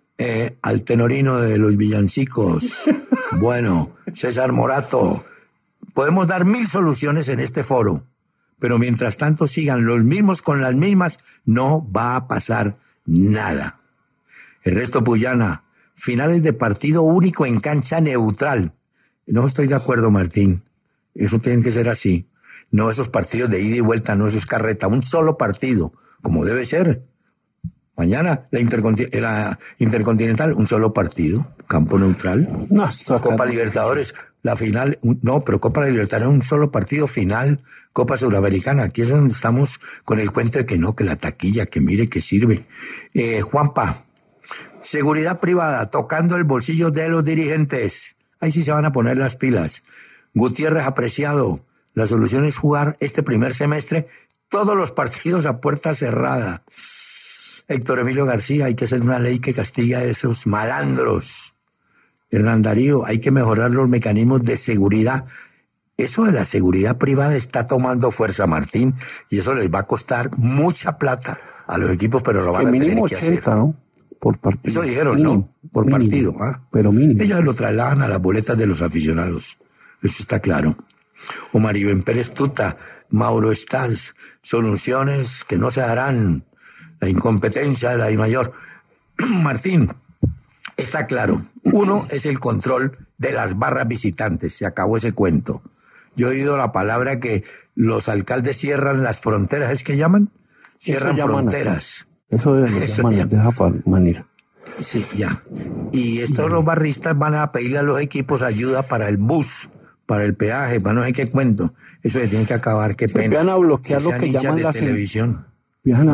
al tenorino de los villancicos. Bueno, César Morato. Podemos dar 1000 soluciones en este foro, pero mientras tanto sigan los mismos con las mismas, no va a pasar nada. Ernesto Puyana, finales de partido único en cancha neutral. No estoy de acuerdo, Martín. Eso tiene que ser así. No esos partidos de ida y vuelta, no, eso es carreta. Un solo partido, como debe ser. Mañana la Intercontinental, un solo partido, campo neutral. No, Copa Libertadores, la final, pero Copa Libertadores, un solo partido, final, Copa Sudamericana. Aquí es donde estamos con el cuento de que no, que la taquilla, que mire que sirve. Juanpa, seguridad privada, tocando el bolsillo de los dirigentes. Ahí sí se van a poner las pilas. Gutiérrez, apreciado, la solución es jugar este primer semestre todos los partidos a puerta cerrada. Héctor Emilio García, hay que hacer una ley que castigue a esos malandros. Hernán Darío, hay que mejorar los mecanismos de seguridad. Eso de la seguridad privada está tomando fuerza, Martín, y eso les va a costar mucha plata a los equipos, pero lo van a tener que 80, hacer. ¿No? Por partido. Eso dijeron, mínimo, ¿no? Por mínimo, partido. ¿Ah? Pero mínimo. Ellos lo trasladan a las boletas de los aficionados. Eso está claro. Omar Iván Pérez Tuta, Mauro Stans, soluciones que no se darán. La incompetencia de la mayor. Martín, está claro. Uno es el control de las barras visitantes. Se acabó ese cuento. Yo he oído la palabra que los alcaldes cierran las fronteras. ¿Es que llaman? Cierran fronteras. Eso llaman de esa manera. Sí, ya. Y estos los barristas van a pedirle a los equipos ayuda para el bus, para el peaje, para no sé qué cuento. Eso se tiene que acabar. Qué pena. Van a bloquear lo que llaman las televisión. Viajan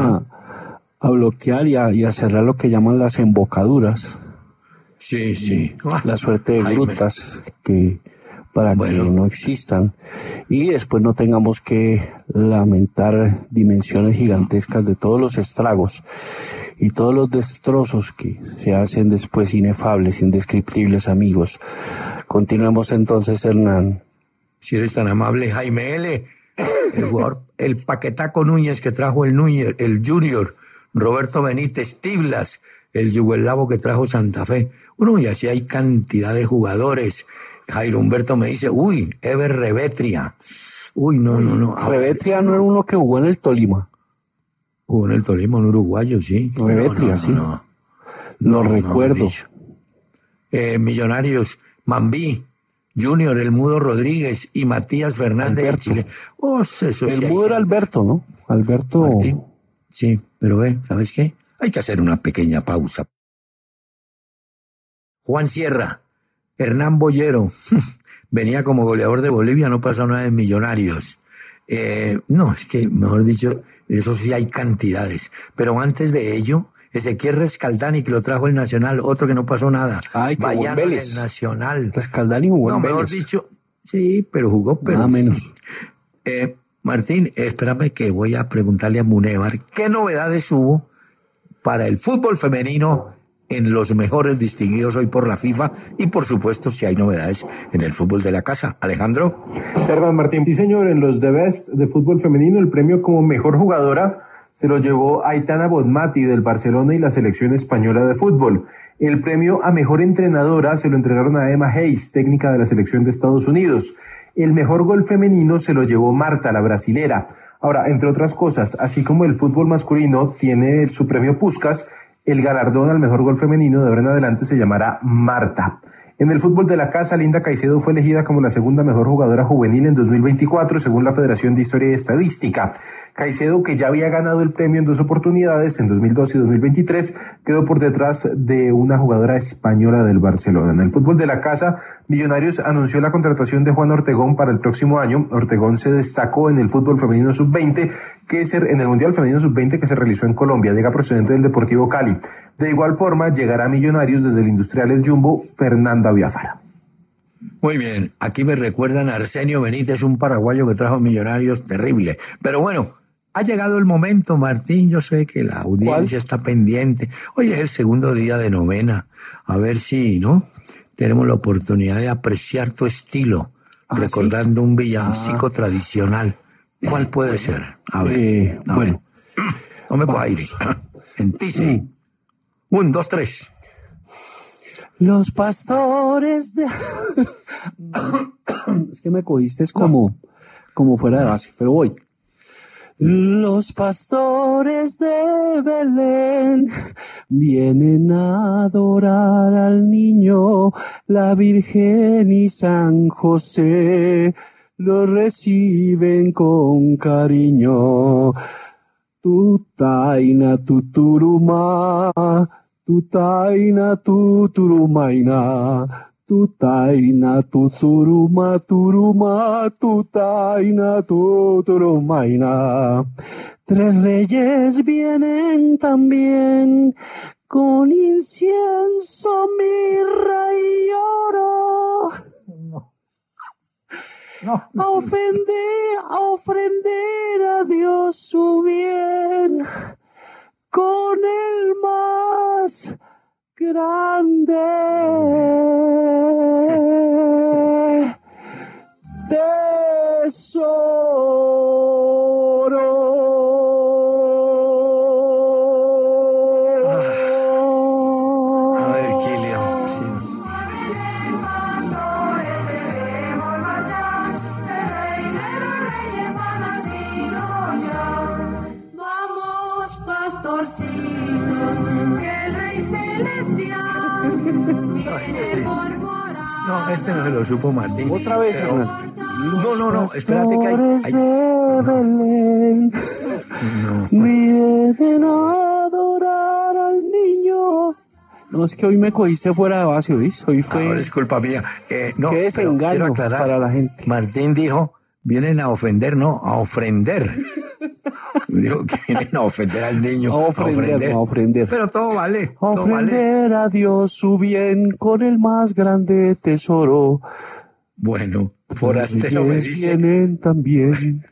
a bloquear y a cerrar lo que llaman las embocaduras. Sí, sí. La suerte de grutas para que no existan y después no tengamos que lamentar dimensiones gigantescas de todos los estragos y todos los destrozos que se hacen después inefables, indescriptibles, amigos. Continuemos entonces, Hernán. Si eres tan amable, Jaime L., el jugador, el paquetaco Núñez que trajo el Junior, Roberto Benítez, Tiblas, el yugoslavo que trajo Santa Fe. Bueno, y así hay cantidad de jugadores. Jairo Humberto me dice, Ever Revetria. No. Revetria no era uno que jugó en el Tolima. Jugó en el Tolima, un uruguayo, sí. Revetria, sí. No recuerdo. Millonarios, Mambí, Junior, el Mudo Rodríguez y Matías Fernández de Chile. El Mudo era Alberto, ¿no? Alberto. Martín. Sí, pero ¿sabes qué? Hay que hacer una pequeña pausa. Juan Sierra, Hernán Boyero, venía como goleador de Bolivia, no pasa nada en Millonarios. No, es que, mejor dicho, eso sí hay cantidades. Pero antes de ello, Ezequiel Rescaldani, que lo trajo el Nacional, otro que no pasó nada. Vayan el Nacional. Rescaldani jugó en Vélez. Mejor dicho, sí, pero jugó, pero... Nada menos. Martín, espérame que voy a preguntarle a Munevar qué novedades hubo para el fútbol femenino en los mejores distinguidos hoy por la FIFA y por supuesto si hay novedades en el fútbol de la casa. Alejandro. Hernán Martín, sí señor, en los The Best de fútbol femenino el premio como mejor jugadora se lo llevó Aitana Bonmati del Barcelona y la selección española de fútbol. El premio a mejor entrenadora se lo entregaron a Emma Hayes, técnica de la selección de Estados Unidos. El mejor gol femenino se lo llevó Marta, la brasilera. Ahora, entre otras cosas, así como el fútbol masculino tiene su premio Puskás, el galardón al mejor gol femenino de ahora en adelante se llamará Marta. En el fútbol de la casa, Linda Caicedo fue elegida como la segunda mejor jugadora juvenil en 2024, según la Federación de Historia y Estadística. Caicedo, que ya había ganado el premio en 2 oportunidades, en 2012 y 2023, quedó por detrás de una jugadora española del Barcelona. En el fútbol de la casa, Millonarios anunció la contratación de Juan Ortegón para el próximo año. Ortegón se destacó en el fútbol femenino sub-20, en el Mundial Femenino sub-20 que se realizó en Colombia. Llega procedente del Deportivo Cali. De igual forma, llegará a Millonarios desde el Industriales Jumbo, Fernanda Biafara. Muy bien, aquí me recuerdan a Arsenio Benítez, un paraguayo que trajo Millonarios, terrible. Pero bueno, ha llegado el momento, Martín. Yo sé que la audiencia está pendiente. Hoy es el segundo día de novena. A ver si, ¿no? Tenemos la oportunidad de apreciar tu estilo, recordando un villancico tradicional. ¿Cuál puede ser? A ver. Bueno. Tome por aire. En ti, sí. 1, 2, 3. Los pastores de... Es que me cogiste como fuera de base, pero voy. Los pastores de Belén vienen a adorar al niño, la Virgen y San José lo reciben con cariño. Tutaina tuturuma, tutaina tuturumaina, tutaina tuturuma turuma, tutaina tuturumaina. 3 reyes vienen también con incienso, mirra y oro. A ofrender a Dios su bien con el más grande tesoro. A ver, Kilian. No, este no se lo supo Martín. Otra vez, Hernán. No, espérate que hay... Belén vienen a adorar al niño. No, es que hoy me cogiste fuera de base, ¿oís? Hoy fue... Ahora es culpa mía. No, qué desengaño quiero aclarar, para la gente. Martín dijo, vienen a ofender, no, a ofrender. Dijo que vienen a ofender al niño. A ofrender. Pero todo vale. A ofrender a Dios su bien con el más grande tesoro. Bueno, forastero me dice... Vienen también.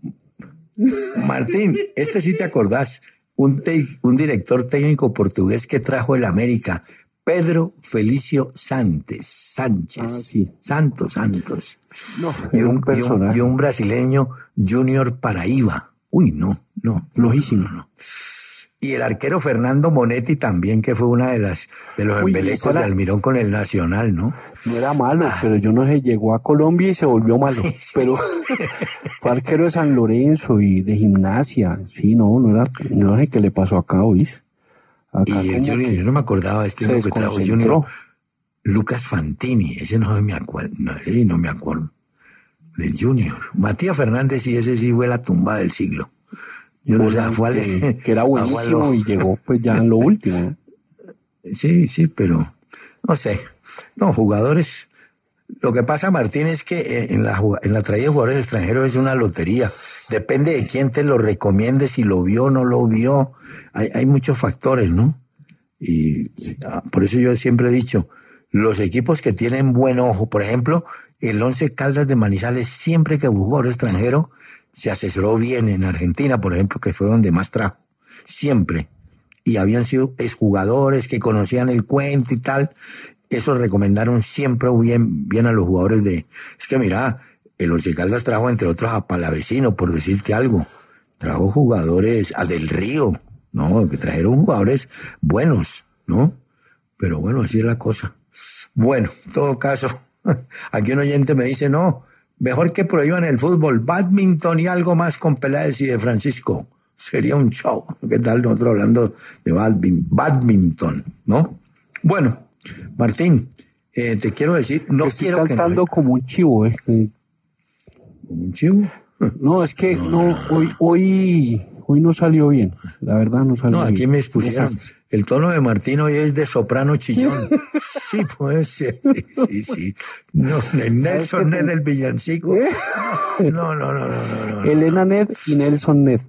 Martín, sí te acordás, un director técnico portugués que trajo el América, Pedro Felicio Sánchez. Sí. Santos. No, y un brasileño, Junior Paraíba. Uy, no, flojísimo, no. Y el arquero Fernando Monetti también, que fue una de los embelecos de Almirón con el Nacional, ¿no? No era malo, pero yo no sé, llegó a Colombia y se volvió malo. Sí. Pero fue arquero de San Lorenzo y de Gimnasia. Sí, no sé qué le pasó acá, ¿oís? Acá y el Junior, yo no me acordaba de este que trajo Junior. Lucas Fantini, ese no me acuerdo, no me acuerdo. Del Junior. Matías Fernández, y ese sí fue la tumba del siglo. Yo no sé, que era buenísimo y llegó pues ya en lo último, ¿no? Sí, pero no sé. No, jugadores. Lo que pasa, Martín, es que en la traída de jugadores extranjeros es una lotería. Depende de quién te lo recomiende, si lo vio o no lo vio. Hay muchos factores, ¿no? Y por eso yo siempre he dicho, los equipos que tienen buen ojo, por ejemplo, el Once Caldas de Manizales, siempre que hubo jugador extranjero, se asesoró bien en Argentina, por ejemplo, que fue donde más trajo. Siempre. Y habían sido exjugadores que conocían el cuento y tal. Eso recomendaron siempre bien a los jugadores de... Es que mira, el Once Caldas trajo, entre otros, a Palavecino, por decirte algo. Trajo jugadores, a Del Río, ¿no? Que trajeron jugadores buenos, ¿no? Pero bueno, así es la cosa. Bueno, en todo caso, aquí un oyente me dice, no, mejor que prohíban el fútbol, badminton y algo más con Peláez y de Francisco. Sería un show. ¿Qué tal nosotros hablando de badminton, no? Bueno, Martín, te quiero decir, no estoy quiero cantando como un chivo, ¿Como un chivo? No, es que hoy no salió bien. La verdad no salió bien. No, aquí me expusieron. El tono de Martín hoy es de soprano chillón. Sí, puede ser. Sí. No, Nelson Ned del villancico. No. Elena Ned y Nelson Ned.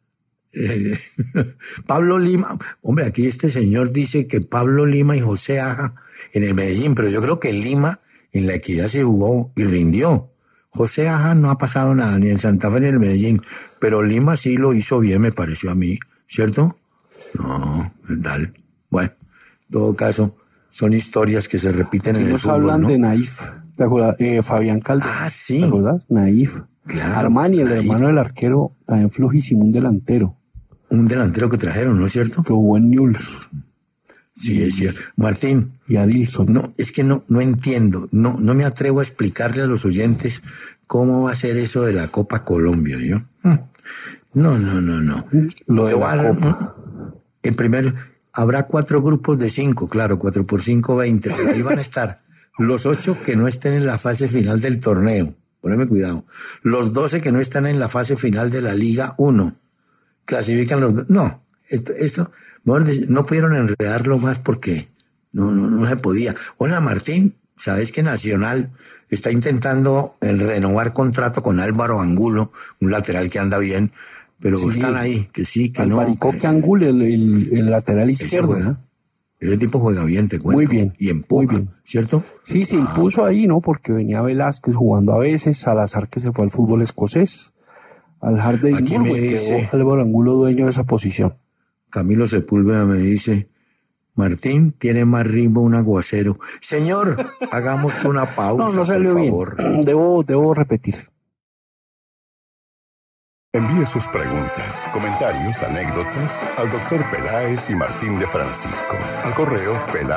Pablo Lima. Hombre, aquí este señor dice que Pablo Lima y José Aja en el Medellín, pero yo creo que Lima en la Equidad se jugó y rindió. José Aja no ha pasado nada, ni en Santa Fe ni en el Medellín, pero Lima sí lo hizo bien, me pareció a mí, ¿cierto? No, verdad. Bueno, en todo caso, son historias que se repiten Aquí en el nos fútbol, hablan ¿no? de Naif, ¿te acuerdas? Fabián Calderón. Ah, sí. ¿Te acuerdas? Naif. Claro, Armani, el Naif. hermano del arquero, también flojísimo, un delantero Un delantero que trajeron, ¿no es cierto? que jugó en Newell's. Sí, es cierto. Martín, Y Adilson. no, es que no entiendo, no me atrevo a explicarle a los oyentes cómo va a ser eso de la Copa Colombia, ¿yo? No. Lo de Te voy a la dar Copa. el primer, habrá 4 grupos de 5, claro, 4 por 5, 20, pero ahí van a estar los 8 que no estén en la fase final del torneo, poneme cuidado, los 12 que no están en la fase final de la Liga 1, clasifican los, no, esto no pudieron enredarlo más porque no se podía. Hola Martín, ¿sabes que Nacional está intentando renovar contrato con Álvaro Angulo, un lateral que anda bien, pero Sí. están ahí, que sí, que no. Albaricoque Angul, el lateral izquierdo, juega. ¿no? Ese tipo juega bien, te cuento. Muy bien, Y empuja, muy bien. ¿cierto? Sí, se impuso ahí, ¿no? Porque venía Velázquez jugando a veces, Salazar que se fue al fútbol escocés, al Aquí Hardeisburgo, me y quedó dice- Álvaro Angulo dueño de esa posición. Camilo Sepúlveda me dice, Martín, tiene más ritmo un aguacero. Señor, hagamos una pausa, No salió por bien. favor. Debo repetir. Envíe sus preguntas, comentarios, anécdotas al Dr. Peláez y Martín de Francisco al correo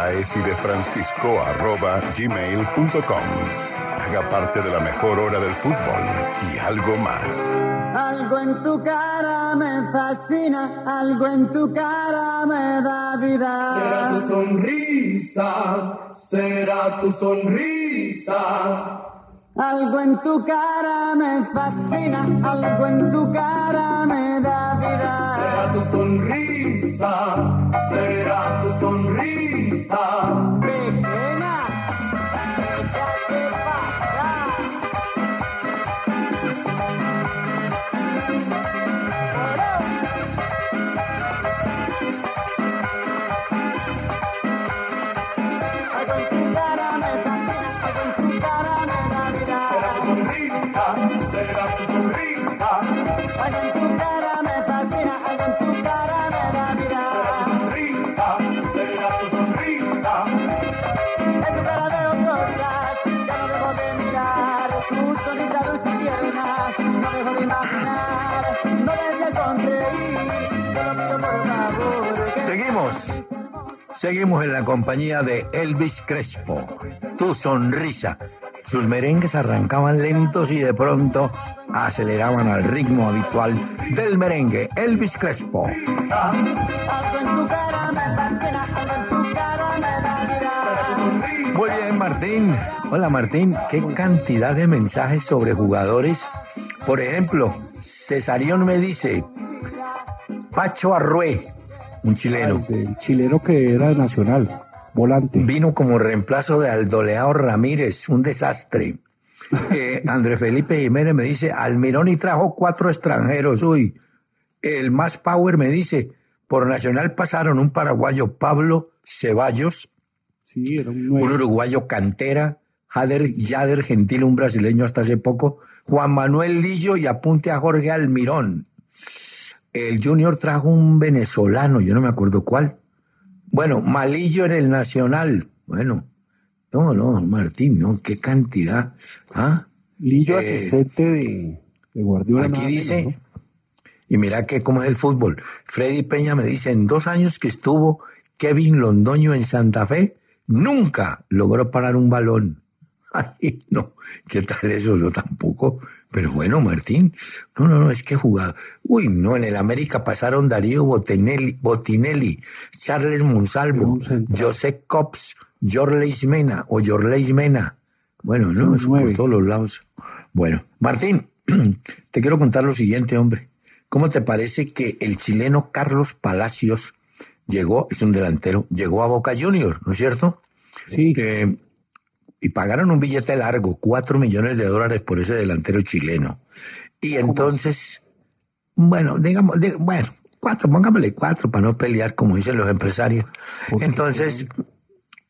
pelaezyDeFrancisco@gmail.com. Haga parte de la mejor hora del fútbol y algo más. Algo en tu cara me fascina, algo en tu cara me da vida. Será tu sonrisa, será tu sonrisa. Algo en tu cara me fascina, algo en tu cara me da vida. Será tu sonrisa, será tu sonrisa. Pequeña, échate pa' acá. Algo en tu cara me fascina, algo en tu cara me da vida. Será tu sonrisa, Algo en tu cara me fascina, algo en tu cara me da vida. será tu sonrisa. En tu cara veo cosas, ya no dejo de mirar. Tu sonrisa dulce y tierna, no dejo de imaginar. No dejes de sonreír, te lo pido por favor. Seguimos en la compañía de Elvis Crespo. Tu sonrisa. Sus merengues arrancaban lentos y de pronto aceleraban al ritmo habitual del merengue. Elvis Crespo. Algo en tu cara me fascina, algo en tu cara me da vida. Muy bien, Martín. Hola, Martín. ¿Qué cantidad de mensajes sobre jugadores? Por ejemplo, Cesarión me dice, Pacho Arrué, un chileno, El chileno que era de Nacional, volante. vino como reemplazo de Aldoleao Ramírez, un desastre. André Felipe Jiménez me dice, Almirón trajo 4 extranjeros. Uy, el más power me dice, por Nacional pasaron un paraguayo Pablo Ceballos, Sí, era un un 9. uruguayo Cantera, Yader Gentil, un brasileño hasta hace poco, Juan Manuel Lillo y apunte a Jorge Almirón. El Junior trajo un venezolano, yo no me acuerdo cuál. Bueno, Malillo en el Nacional. Bueno, no, Martín, no, qué cantidad. ¿Ah? Lillo, asistente de Guardiola. Aquí nada menos, dice, ¿no? y mira que cómo es el fútbol. Freddy Peña me dice, en 2 años que estuvo Kevin Londoño en Santa Fe, nunca logró parar un balón. Ay, no, ¿qué tal eso? Yo tampoco. Pero bueno, Martín, no, es que jugaba. Uy, no, en el América pasaron Darío Botinelli, Charles Monsalvo, Un central. José Cops, Jorleis Mena. Bueno, no, Son eso por 9. todos los lados. Bueno, Martín, te quiero contar lo siguiente, hombre. ¿Cómo te parece que el chileno Carlos Palacios llegó, es un delantero, llegó a Boca Juniors, ¿no es cierto? Sí, Y pagaron un billete largo, $4 millones por ese delantero chileno. Y entonces, bueno, digamos, 4, pongámosle 4 para no pelear, como dicen los empresarios. ¿Por qué? Entonces,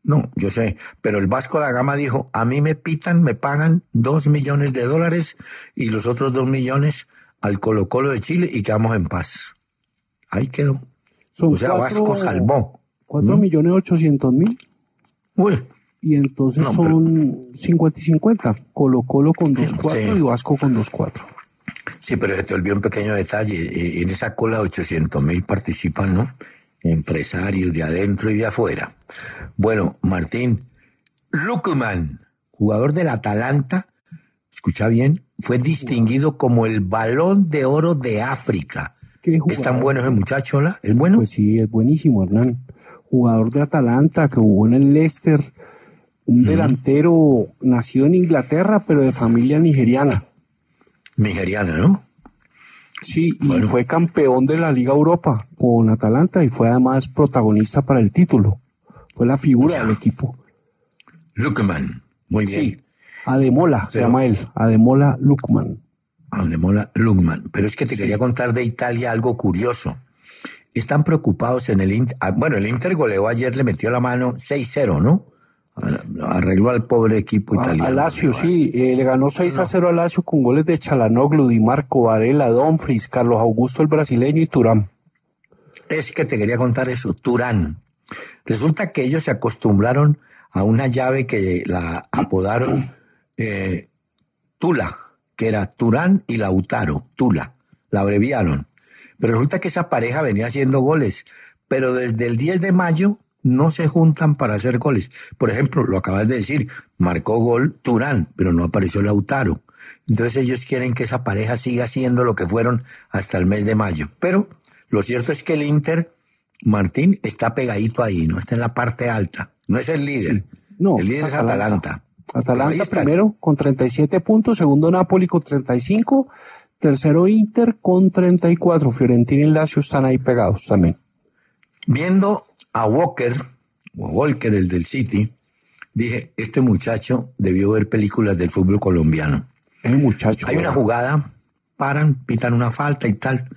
No, yo sé, pero el Vasco da Gama dijo, a mí me pitan, me pagan $2 millones y los otros 2 millones al Colo-Colo de Chile y quedamos en paz. Ahí quedó. Son O sea, Vasco salvó. 4.800.000. Uy, Y entonces No, son 50 y 50. Colo-Colo con 2.4 Sí. y Vasco con 2.4. sí, pero se te olvidó un pequeño detalle. En esa cola 800.000 participan, ¿no? Empresarios de adentro y de afuera. Bueno, Martín Lukman, jugador del Atalanta, escucha bien, fue distinguido como el Balón de Oro de África. ¿Qué ¿Es tan jugador? bueno ese muchacho, la? ¿Es bueno? Pues sí, es buenísimo, Hernán. Jugador de Atalanta que jugó en el Leicester, un delantero nacido en Inglaterra, pero de familia nigeriana. Nigeriana, ¿no? Sí, y Bueno. fue campeón de la Liga Europa con Atalanta y fue además protagonista para el título. Fue la figura Ya. del equipo. Lukman, muy bien. Sí, Ademola se Pero- llama él, Ademola Lukman. Ademola Lukman. Pero es que te Sí. quería contar de Italia algo curioso. Están preocupados en el Inter. Bueno, el Inter goleó ayer, le metió la mano 6-0, ¿no? Arregló al pobre equipo italiano. A Lazio, sí, le ganó 6-0 a Lazio con goles de Chalanoglu, Di Marco, Varela, Dumfries, Carlos Augusto el brasileño y Thuram. Es que te quería contar eso, Turán. Resulta que ellos se acostumbraron a una llave que la apodaron Tula, que era Turán y Lautaro, Tula, la abreviaron. Pero resulta que esa pareja venía haciendo goles, pero desde el 10 de mayo no se juntan para hacer goles. Por ejemplo, lo acabas de decir, marcó gol Turán, pero no apareció Lautaro. Entonces ellos quieren que esa pareja siga siendo lo que fueron hasta el mes de mayo. Pero lo cierto es que el Inter, Martín, está pegadito ahí, no está en la parte alta. No es el líder. No, el líder es Atalanta. Pero ahí Atalanta está. primero con 37 puntos, segundo Napoli con 35, tercero Inter con 34. Fiorentina y Lazio están ahí pegados también. Viendo a Walker, o a Walker, el del City, dije, este muchacho debió ver películas del fútbol colombiano. Muchacho. Hay una jugada, paran, pitan una falta y tal.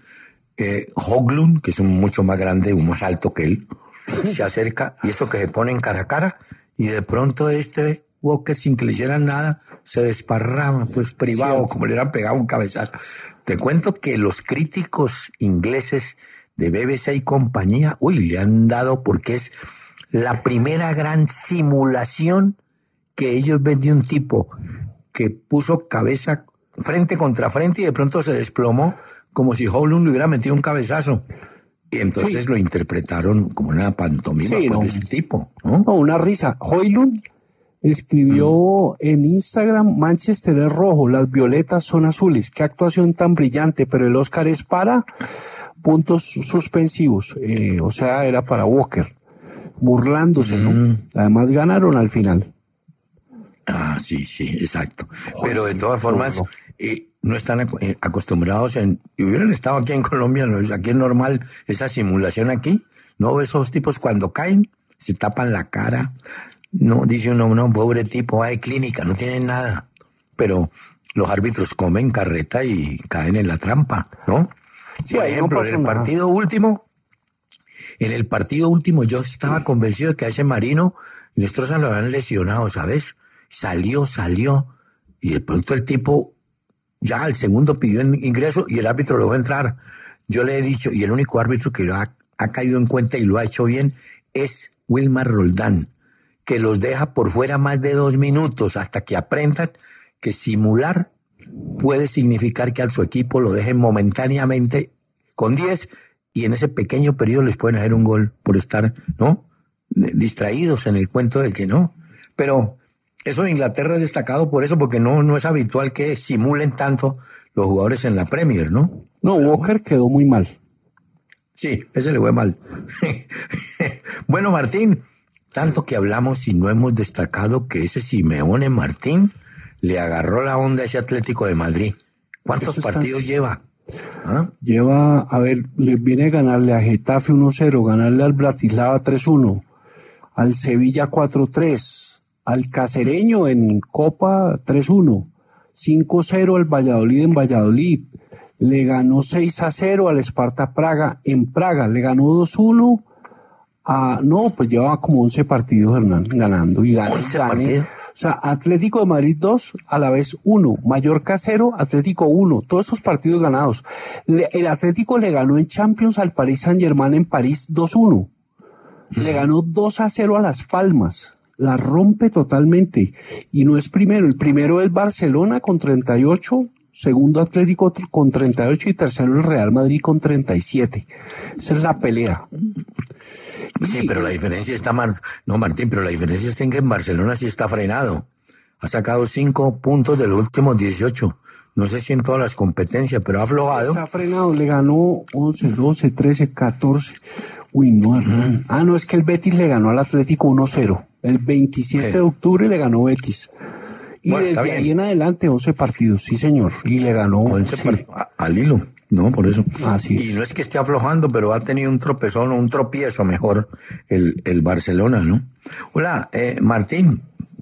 Hoglund, que es mucho más grande, más alto que él, se acerca y eso que se ponen cara a cara y de pronto este Walker, sin que le hicieran nada, se desparrama, pues privado, como le hubieran pegado un cabezazo. Te cuento que los críticos ingleses de BBC y compañía, le han dado porque es la primera gran simulación que ellos ven de un tipo que puso cabeza frente contra frente y de pronto se desplomó como si Hoglund le hubiera metido un cabezazo. Y entonces lo interpretaron como una pantomima de ese tipo, ¿no? No, una risa. Højlund escribió en Instagram, Manchester es rojo, las violetas son azules. Qué actuación tan brillante, pero el Oscar es para puntos suspensivos. O sea, era para Walker, burlándose, ¿no? Además ganaron al final. Ah, sí, exacto. Pero de todas formas, no están acostumbrados y hubieran estado aquí en Colombia, aquí es normal esa simulación aquí, ¿no? Esos tipos cuando caen, se tapan la cara, no, dice uno, no, pobre tipo, hay clínica, no tienen nada. Pero los árbitros comen carreta y caen en la trampa, ¿no? Sí, Por ahí no ejemplo, pasó en el nada. partido último yo estaba convencido de que a ese Marino y Nestroza lo habían lesionado, ¿sabes? Salió, y de pronto el tipo ya al segundo pidió ingreso y el árbitro lo dejó entrar. Yo le he dicho, y el único árbitro que lo ha caído en cuenta y lo ha hecho bien es Wilmar Roldán, que los deja por fuera más de 2 minutos hasta que aprendan que simular puede significar que a su equipo lo dejen momentáneamente con 10 y en ese pequeño periodo les pueden hacer un gol por estar, ¿no? Distraídos en el cuento de que no. Pero eso de Inglaterra es destacado por eso, porque no es habitual que simulen tanto los jugadores en la Premier, ¿no? No, Walker quedó muy mal. Sí, ese le fue mal. Bueno, Martín, tanto que hablamos y no hemos destacado que ese Simeone Martín le agarró la onda a ese Atlético de Madrid. ¿Cuántos Eso está- partidos lleva? ¿Ah? Lleva, a ver, le viene a ganarle a Getafe 1-0, ganarle al Bratislava 3-1, al Sevilla 4-3, al Cacereño en Copa 3-1, 5-0 al Valladolid en Valladolid, le ganó 6-0 al Sparta Praga en Praga, le ganó 2-1 No, pues llevaba como 11 partidos, Hernán, ganando y gane. 11 partidos. O sea, Atlético de Madrid 2, a la vez 1, Mallorca 0, Atlético 1, todos esos partidos ganados. El Atlético le ganó en Champions al Paris Saint-Germain en París 2-1. Le ganó 2-0 a Las Palmas. La rompe totalmente. Y no es primero. El primero es Barcelona con 38, segundo Atlético con 38 y tercero el Real Madrid con 37. Esa es la pelea. Sí, pero la diferencia está no, Martín, pero la diferencia está en que en Barcelona sí está frenado. Ha sacado 5 puntos de los últimos 18. No sé si en todas las competencias, pero ha aflojado. Está frenado, le ganó 11, 12, 13, 14. Uy, no, Hernán. No, es que el Betis le ganó al Atlético 1-0. El 27 de octubre le ganó Betis. Y Bueno, desde ahí en adelante 11 partidos, sí señor. Y le ganó 11 sí. al hilo. No, por eso. Así Y es. no es que esté aflojando, pero ha tenido un tropezón o un tropiezo mejor el Barcelona, ¿no? Hola, Martín,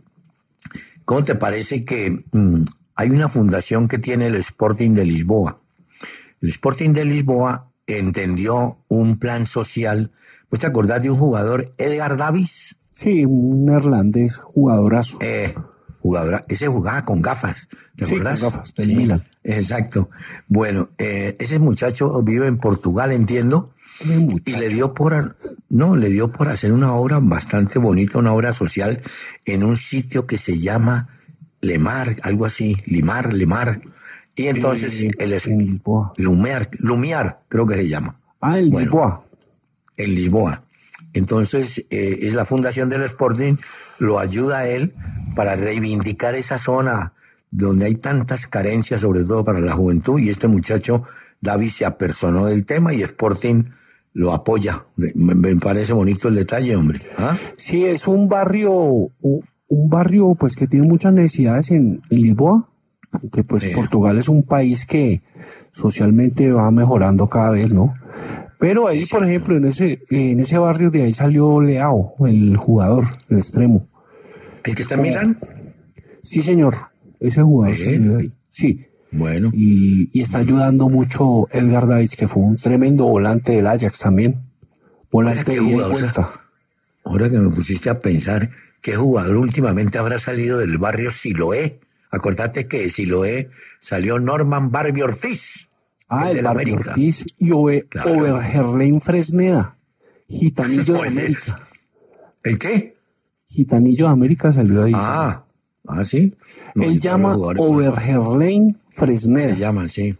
¿cómo te parece que hay una fundación que tiene el Sporting de Lisboa? El Sporting de Lisboa entendió un plan social. ¿Vos te acordás de un jugador, Edgar Davids? Sí, un neerlandés, jugadorazo. Ese jugaba con gafas, ¿te acordás? Con gafas, del Milan. Exacto. Bueno, ese muchacho vive en Portugal, entiendo, y le dio por hacer una obra bastante bonita, una obra social, en un sitio que se llama Lemar, algo así, Lemar. Y entonces, en Lisboa. Lumiar, creo que se llama. En Lisboa. En Lisboa. Entonces, es la fundación del Sporting, lo ayuda a él para reivindicar esa zona donde hay tantas carencias, sobre todo para la juventud, y este muchacho, David, se apersonó del tema y Sporting lo apoya. Me parece bonito el detalle, hombre. Sí, es un barrio pues que tiene muchas necesidades en Lisboa, aunque pues Portugal es un país que socialmente va mejorando cada vez, ¿no? Pero ahí, por ejemplo, en ese barrio de ahí salió Leao, el jugador, el extremo. ¿El que está en Milán? Sí, señor. Ese jugador salió de ahí. Sí. Bueno. Y está ayudando mucho Edgar Davids, que fue un tremendo volante del Ajax también. Volante de ida y vuelta. Ahora que me pusiste a pensar, ¿qué jugador últimamente habrá salido del barrio Siloé? Acordate que de Siloé salió Norman Barbie Ortiz. El Barbie Ortiz y Obergerlein Fresneda, Gitanillo de América. ¿El qué? Gitanillo de América salió ahí. ¿Sí? No, él llama Obergerlein Fresneda. Se llama, sí.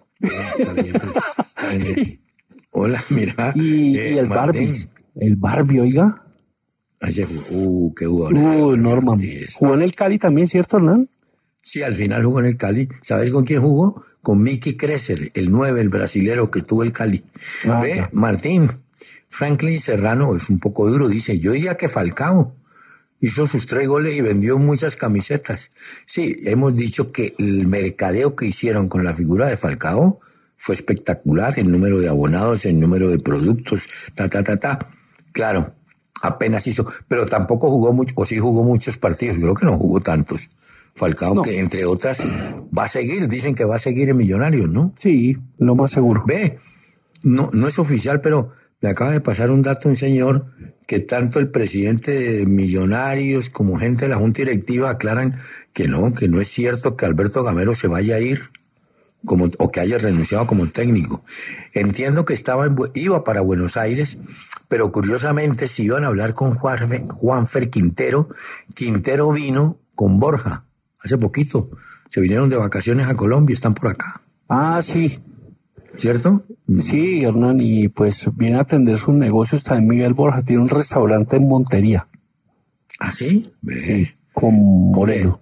Hola, mira. Y el Barbie. El Barbie, oiga. Qué jugador. Norman. Jugó en el Cali también, ¿cierto, Hernán? Sí, al final jugó en el Cali. ¿Sabes con quién jugó? Con Mickey Kresser, el 9, el brasilero que tuvo el Cali. Martín, Franklin Serrano es un poco duro, dice, yo diría que Falcao hizo sus 3 goles y vendió muchas camisetas. Sí, hemos dicho que el mercadeo que hicieron con la figura de Falcao fue espectacular, el número de abonados, el número de productos, Claro, apenas hizo, pero tampoco jugó mucho, o sí jugó muchos partidos, creo que no jugó tantos. Falcao, no. Que entre otras va a seguir, dicen que va a seguir en Millonarios, ¿no? Sí, lo más seguro. No es oficial, pero me acaba de pasar un dato un señor que tanto el presidente de Millonarios como gente de la Junta Directiva aclaran que no es cierto que Alberto Gamero se vaya a ir o que haya renunciado como técnico. Entiendo que iba para Buenos Aires, pero curiosamente si iban a hablar con Juanfer Quintero vino con Borja. Hace poquito se vinieron de vacaciones a Colombia, están por acá. Sí. ¿Cierto? Sí, Hernán, y pues viene a atender sus negocios también Miguel Borja, tiene un restaurante en Montería. ¿Ah, sí? Sí, con Morelo.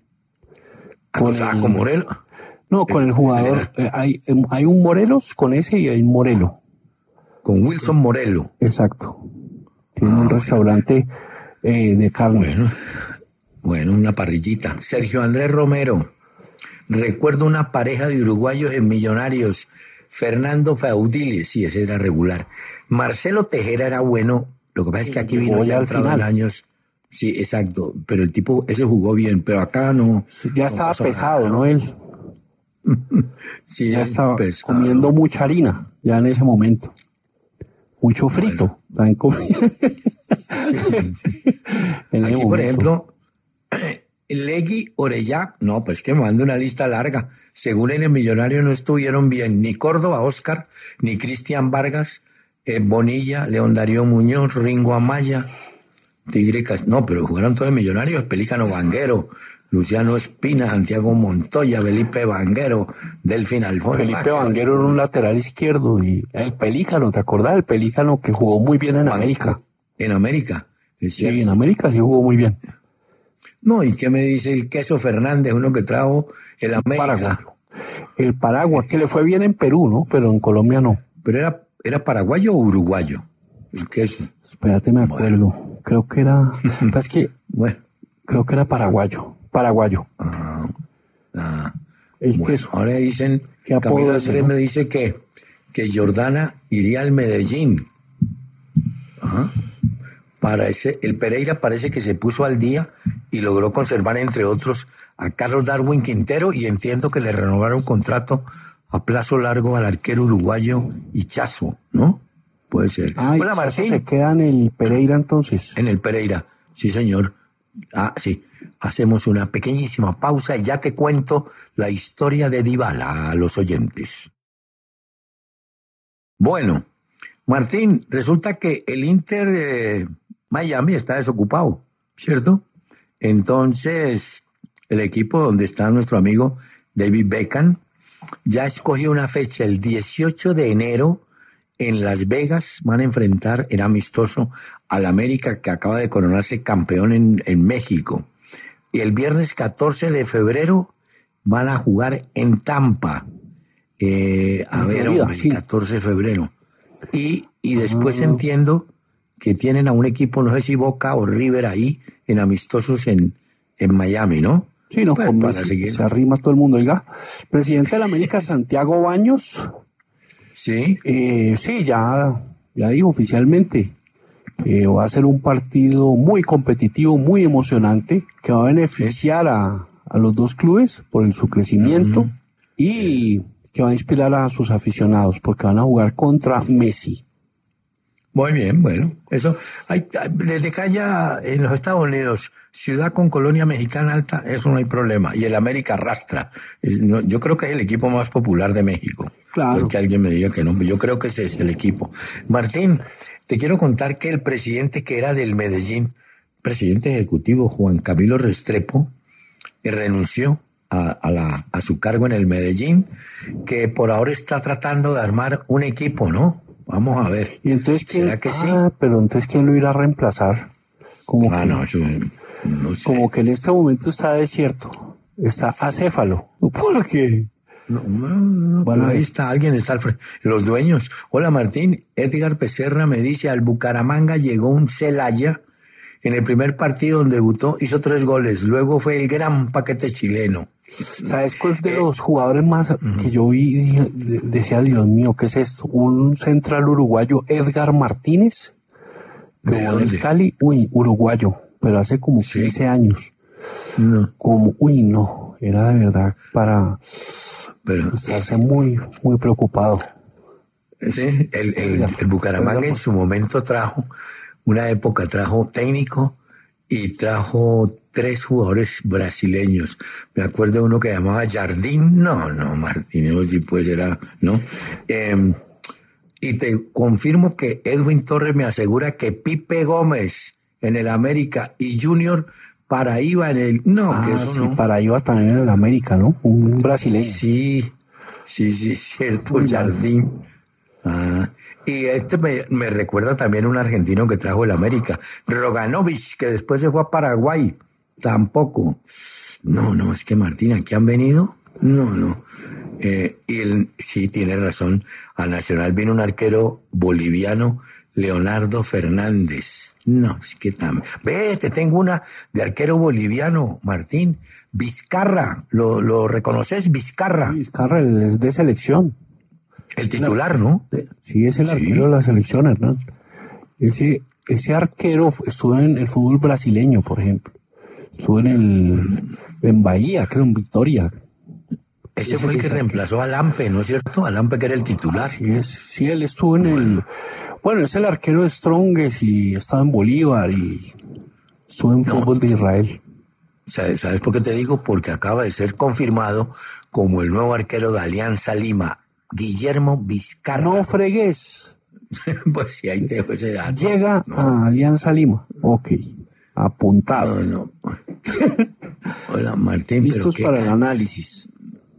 ¿Con Morelo? No, con el jugador. Hay un Morelos con ese y hay un Morelo. Con Wilson Morelo. Exacto. Tiene un restaurante de carne. Bueno, una parrillita. Sergio Andrés Romero. Recuerdo una pareja de uruguayos en Millonarios. Fernando Faudiles, sí, ese era regular. Marcelo Tejera era bueno. Lo que pasa es que aquí vino ya entrado en años. Sí, exacto. Pero el tipo, ese jugó bien, pero acá no. Ya estaba pesado, nada, ¿no? Él. Sí, ya estaba comiendo mucha harina, ya en ese momento. mucho frito. También comía. En ese Aquí, por momento. ejemplo, Legui, Orellá, no, pues que me manda una lista larga. Según en el Millonario no estuvieron bien ni Córdoba, Oscar, ni Cristian Vargas, Bonilla, León Darío Muñoz, Ringo Amaya, Tigre no, pero jugaron todos Millonarios, Pelícano Vanguero, Luciano Espina, Santiago Montoya, Felipe Vanguero, Delfín Alfonso. Felipe Vanguero era un lateral izquierdo y el Pelícano, ¿te acordás? El Pelícano que jugó muy bien en América. En América. Sí, en América sí jugó muy bien. No, ¿y qué me dice el Queso Fernández, uno que trajo el América? El Paraguay, que le fue bien en Perú, ¿no? Pero en Colombia no. Pero era paraguayo o uruguayo, el Queso. Espérate, me acuerdo. Bueno. Creo que era... es que... Bueno. Creo que era paraguayo. El bueno, Queso. ahora dicen, Camilo Andrés me dice que Jordana iría al Medellín. Ajá. El Pereira parece que se puso al día y logró conservar, entre otros, a Carlos Darwin Quintero, y entiendo que le renovaron contrato a plazo largo al arquero uruguayo Ichazo, ¿no? Puede ser. Hola, Martín. ¿Se queda en el Pereira entonces? En el Pereira, sí, señor. Sí. Hacemos una pequeñísima pausa y ya te cuento la historia de Dybala a los oyentes. Bueno, Martín, resulta que el Inter Miami está desocupado, ¿cierto? Entonces, el equipo donde está nuestro amigo David Beckham ya escogió una fecha, el 18 de enero, en Las Vegas. Van a enfrentar en amistoso al América, que acaba de coronarse campeón en México. Y el viernes 14 de febrero van a jugar en Tampa. El 14 de febrero. Y después entiendo que tienen a un equipo, no sé si Boca o River ahí, en amistosos en Miami, ¿no? Sí, no, pues para seguir. Se arrima todo el mundo. Oiga, presidente de la América, Santiago Baños. Sí. Sí, ya dijo oficialmente. Va a ser un partido muy competitivo, muy emocionante, que va a beneficiar a los dos clubes por su crecimiento y que va a inspirar a sus aficionados porque van a jugar contra Messi. Muy bien, bueno, eso, desde que haya en los Estados Unidos ciudad con colonia mexicana alta, eso no hay problema, y el América arrastra. Yo creo que es el equipo más popular de México. Claro. Porque alguien me diga que no, yo creo que ese es el equipo. Martín, te quiero contar que el presidente que era del Medellín, presidente ejecutivo Juan Camilo Restrepo, renunció a su cargo en el Medellín, que por ahora está tratando de armar un equipo, ¿no? Vamos a ver. ¿Y entonces ¿será que sí? Pero entonces ¿quién lo irá a reemplazar? No sé. Como que en este momento está desierto, está acéfalo, porque... No, pero ahí está, alguien está al frente. Los dueños. Hola Martín, Edgar Becerra me dice, al Bucaramanga llegó un Celaya, en el primer partido donde debutó hizo 3 goles, luego fue el gran paquete chileno. ¿Sabes cuál es de los jugadores más que yo vi y decía, Dios mío, qué es esto? Un central uruguayo, Edgar Martínez, que jugó en el Cali, uruguayo, pero hace como 15 años. No. Era de verdad para... Pero estarse muy preocupado. Sí, el Bucaramanga en su momento trajo técnico y trajo 3 jugadores brasileños. Me acuerdo de uno que llamaba Jardín. No, Martínez, sí pues era, ¿no? Y te confirmo que Edwin Torres me asegura que Pipe Gómez en el América y Junior Paraíba en el... No, que eso no. Paraíba también en el América, ¿no? Un brasileño. Sí, cierto, Jardín. Y me recuerda también un argentino que trajo el América, Roganovich, que después se fue a Paraguay. Tampoco. No, es que Martín, ¿aquí han venido? No. Sí, tiene razón. A Nacional vino un arquero boliviano, Leonardo Fernández. No, es que también. Te tengo una de arquero boliviano, Martín. Vizcarra, ¿lo reconoces? Vizcarra. Vizcarra es de selección. El titular, ¿no? Sí, es el arquero de la selección, Hernán. Ese arquero estuvo en el fútbol brasileño, por ejemplo. Estuvo en Bahía, creo, en Victoria. Ese fue el que reemplazó a Lampe, ¿no es cierto? A Lampe, que era el titular. Así es. Sí, él estuvo en el... Bueno, es el arquero de Strongest y estaba en Bolívar y estuvo en fútbol de Israel. ¿Sabes por qué te digo? Porque acaba de ser confirmado como el nuevo arquero de Alianza Lima, Guillermo Vizcarra. No fregues. Pues sí, ahí te dejo ese dato. Llega a Alianza Lima. Ok. Apuntado. No. Hola, Martín. Listos pero para el análisis.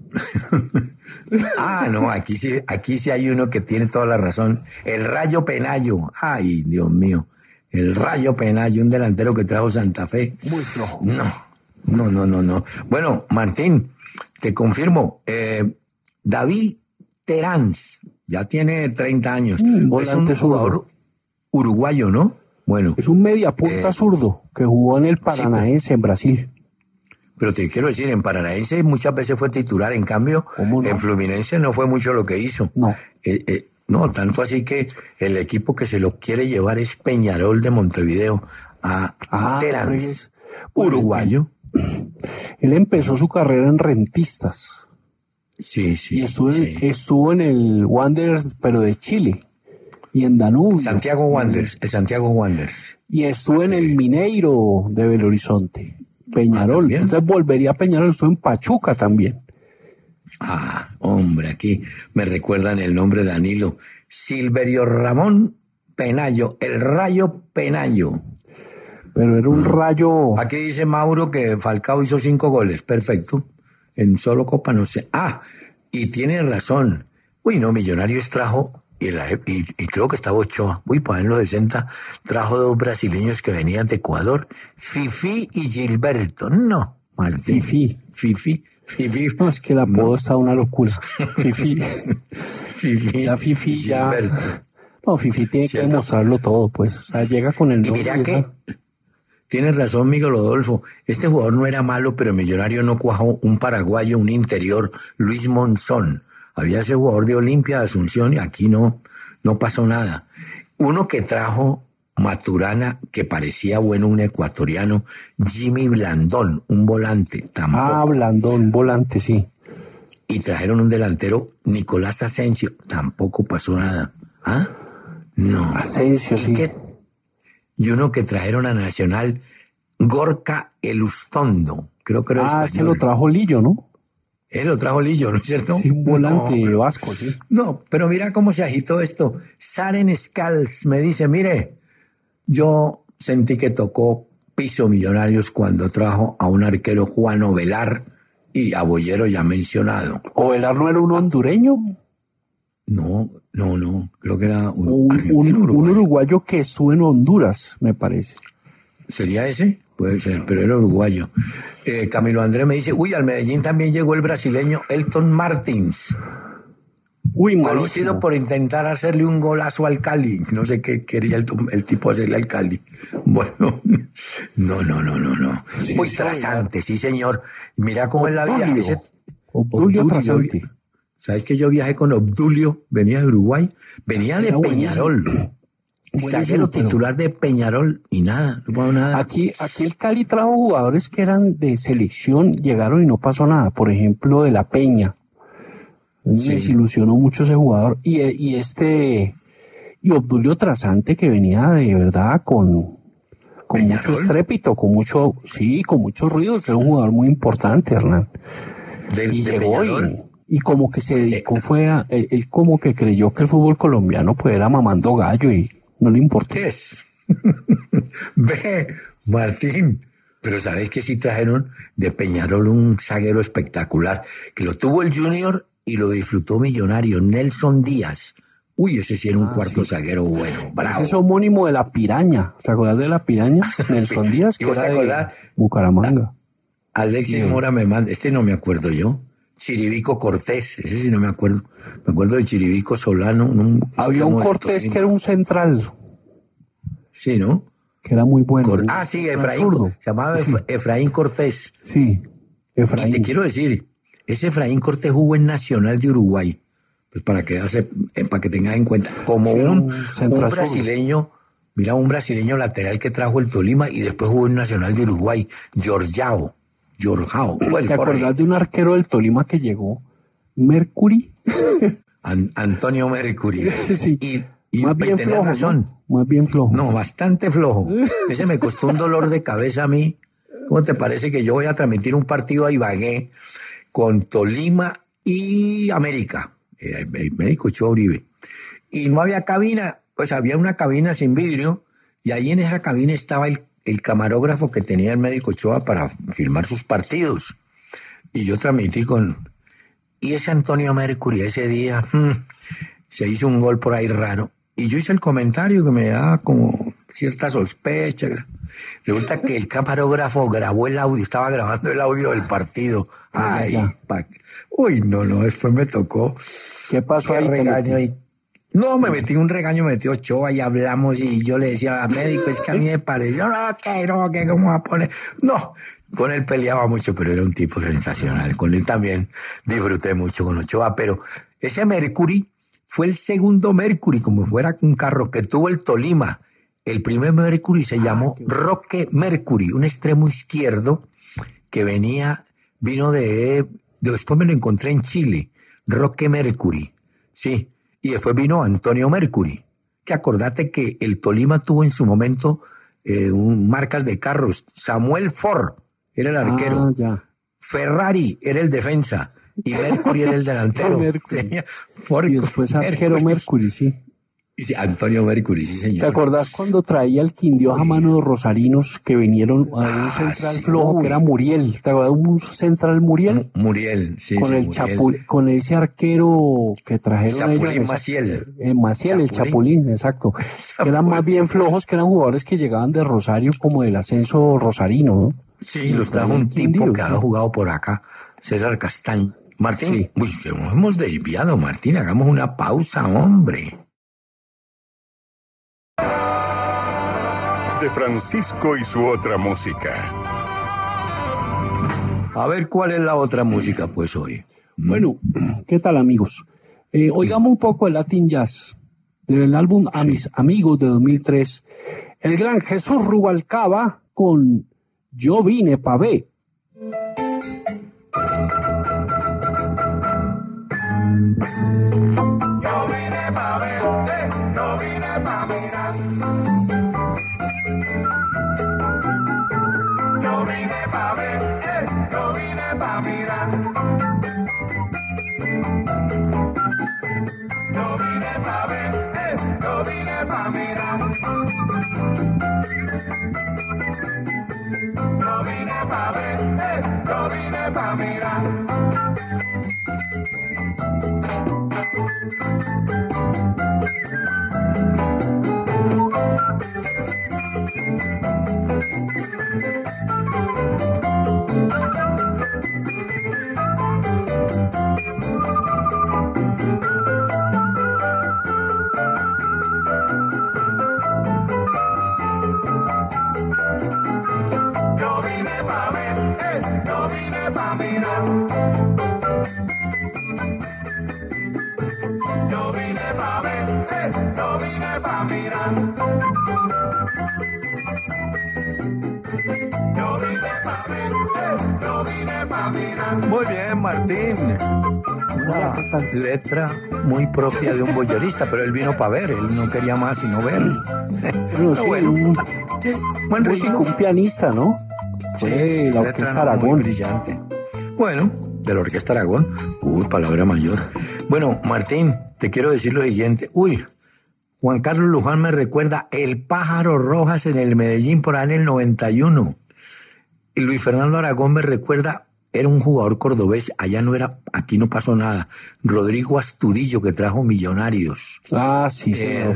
No, aquí sí hay uno que tiene toda la razón. El Rayo Penayo. Ay, Dios mío. El Rayo Penayo, un delantero que trajo Santa Fe. Muy flojo. No. Bueno, Martín, te confirmo. David Teráns ya tiene 30 años. Es un jugador uruguayo, ¿no? Bueno. Es un media punta zurdo que jugó en el Paranaense en Brasil. Pero te quiero decir, en Paranaense muchas veces fue titular, en cambio, en Fluminense no fue mucho lo que hizo. No. No, tanto así que el equipo que se lo quiere llevar es Peñarol de Montevideo a Teráns, uruguayo. Él empezó su carrera en Rentistas. Sí. Y estuvo en el Wanderers, pero de Chile. Y en Danubio. El Santiago Wanderers. Y estuvo en el Mineiro de Belo Horizonte. Peñarol. Entonces volvería a Peñarol. Estuvo en Pachuca también. Hombre, aquí me recuerdan el nombre de Danilo. Silverio Ramón Penayo, el Rayo Penayo. Pero era un Rayo... Aquí dice Mauro que Falcao hizo 5 goles, perfecto. En solo Copa no sé. Y tiene razón. Millonarios trajo, y creo que estaba Ochoa, para en los 60, trajo 2 brasileños que venían de Ecuador, Fifi y Gilberto. No, maldito. Fifi. No, es que el apodo está una locura. Fifi. Ya Fifi ya... No, Fifi tiene que demostrarlo todo, pues. O sea, llega con el nombre. Y mira que... Tienes razón, Miguel Rodolfo. Este jugador no era malo, pero Millonario no cuajó. Un paraguayo, un interior, Luis Monzón. Había ese jugador de Olimpia de Asunción y aquí no pasó nada. Uno que trajo Maturana, que parecía bueno, un ecuatoriano, Jimmy Blandón, un volante, tampoco. Blandón, volante, sí. Y trajeron un delantero, Nicolás Asensio, tampoco pasó nada. No. Asensio, sí. Y uno que trajeron a Nacional, Gorka Elustondo, creo que era español. Ese lo trajo Lillo, ¿no? Ese lo trajo Lillo, ¿no es cierto? Sí, un volante vasco, sí. No, pero mira cómo se agitó esto. Saren Scals me dice, mire, yo sentí que tocó piso Millonarios cuando trajo a un arquero Juan Ovelar y a Bollero ya mencionado. ¿Ovelar no era un hondureño? No, creo que era un uruguayo que estuvo en Honduras, me parece. ¿Sería ese? Puede ser, pero era uruguayo. Camilo Andrés me dice, al Medellín también llegó el brasileño Elton Martins. Conocido por intentar hacerle un golazo al Cali. No sé qué quería el tipo hacerle al Cali. Bueno, no. Sí, muy trasante, sí, señor. Mira cómo es la vida. Obdulio Trasante. ¿Sabes que yo viajé con Obdulio? Venía de Uruguay. Venía de Peñarol. Zaguero titular de Peñarol y nada, no pasó nada. Aquí el Cali trajo jugadores que eran de selección, llegaron y no pasó nada. Por ejemplo, de La Peña. Me desilusionó mucho ese jugador. Y Obdulio Trasante, que venía de verdad con mucho estrépito, con mucho ruido, que era un jugador muy importante, Hernán. Y llegó y como que se dedicó, él como que creyó que el fútbol colombiano pues era mamando gallo y no le importó. ¿Qué es? Ve, Martín, pero sabes que sí trajeron de Peñarol un zaguero espectacular, que lo tuvo el Junior y lo disfrutó Millonario, Nelson Díaz. Ese sí era un cuarto zaguero bueno, bravo. Ese es homónimo de La Piraña. ¿Te acuerdas de La Piraña? Nelson Díaz, que era de Bucaramanga. Alexis Mora me manda, no me acuerdo yo. Chiribico Cortés, ese sí no me acuerdo. Me acuerdo de Chiribico Solano. Había un Cortés que era un central. Sí, ¿no? Que era muy bueno. Sí, Efraín. Se llamaba Efraín Cortés. Sí, Efraín. Y te quiero decir, ese Efraín Cortés jugó en Nacional de Uruguay. Pues para que tengas en cuenta. Como un brasileño, mira, un brasileño lateral que trajo el Tolima y después jugó en Nacional de Uruguay, Jorjao. ¿Te acordás de un arquero del Tolima que llegó? Mercury. Antonio Mercury. Sí. Y Más bien tenés flojo, razón. ¿no? Más bien flojo. No, bastante flojo. Ese me costó un dolor de cabeza a mí. ¿Cómo te parece que yo voy a transmitir un partido a Ibagué con Tolima y América? El médico Ochoa Uribe. Y no había cabina, pues había una cabina sin vidrio, y ahí en esa cabina estaba el camarógrafo que tenía el médico Ochoa para filmar sus partidos. Y yo transmití y ese Antonio Mercury ese día se hizo un gol por ahí raro. Y yo hice el comentario que me daba como cierta sospecha. Resulta que el camarógrafo grabó el audio, estaba grabando el audio del partido. Ay, uy, no, después me tocó. ¿Qué pasó ahí? Regaño ahí. No, me metí un regaño, me metió Ochoa y hablamos, y yo le decía al médico, es que a mí me pareció, que cómo va a poner. No, con él peleaba mucho, pero era un tipo sensacional. Con él también disfruté mucho con Ochoa, pero ese Mercury fue el segundo Mercury, como fuera un carro, que tuvo el Tolima. El primer Mercury se llamó Roque Mercury, un extremo izquierdo que vino después me lo encontré en Chile, Roque Mercury, sí, y después vino Antonio Mercury, que acordate que el Tolima tuvo en su momento marcas de carros, Samuel Ford era el arquero, Ferrari era el defensa, y Mercury era el delantero. Y después arquero Mercury, sí. Sí, Antonio Mercury, sí, señor. ¿Te acordás cuando traía el Quindío a mano de los rosarinos que vinieron a un central flojo que era Muriel? ¿Te acordás de un central Muriel? Muriel, sí. Con Muriel. Con ese arquero que trajeron Chapulín Maciel. Maciel, el Chapulín, exacto. Que eran más bien flojos, que eran jugadores que llegaban de Rosario como del ascenso rosarino, ¿no? Sí, los trajo un tipo que había jugado por acá, César Castaño. Martín, sí. Uy, que nos hemos desviado, Martín, hagamos una pausa, hombre. De Francisco y su otra música. A ver, ¿cuál es la otra música, pues, hoy? Bueno, ¿qué tal, amigos? Oigamos un poco el Latin Jazz del álbum A Mis Amigos de 2003. El gran Jesús Rubalcaba con Yo Vine Pa' Ver. Yo vine pa' verte, yo vine pa' mirar. Yo vine pa' ver, yo vine pa' mirar. Yo vine pa' ver, yo vine pa' mirar. Yo vine pa' ver, yo vine pa' mirar. Yo vine pa' ver, yo vine pa' mirar. Yo vine pa' ver, yo vine pa' mirar. Yo vine pa' ver, yo vine pa' mirar. Muy bien, Martín. Una letra muy propia de un bollerista, pero él vino para ver, él no quería más sino ver. Bueno, sí, buen músico, ritmo. un pianista, ¿no? Fue la Orquesta Letra Aragón. muy brillante. Bueno, de la Orquesta Aragón. Palabra mayor. Bueno, Martín, te quiero decir lo siguiente. Juan Carlos Luján me recuerda el Pájaro Rojas en el Medellín por ahí en el 91. Y Luis Fernando Aragón me recuerda, era un jugador cordobés, aquí no pasó nada. Rodrigo Astudillo, que trajo Millonarios. Ah, sí, señor.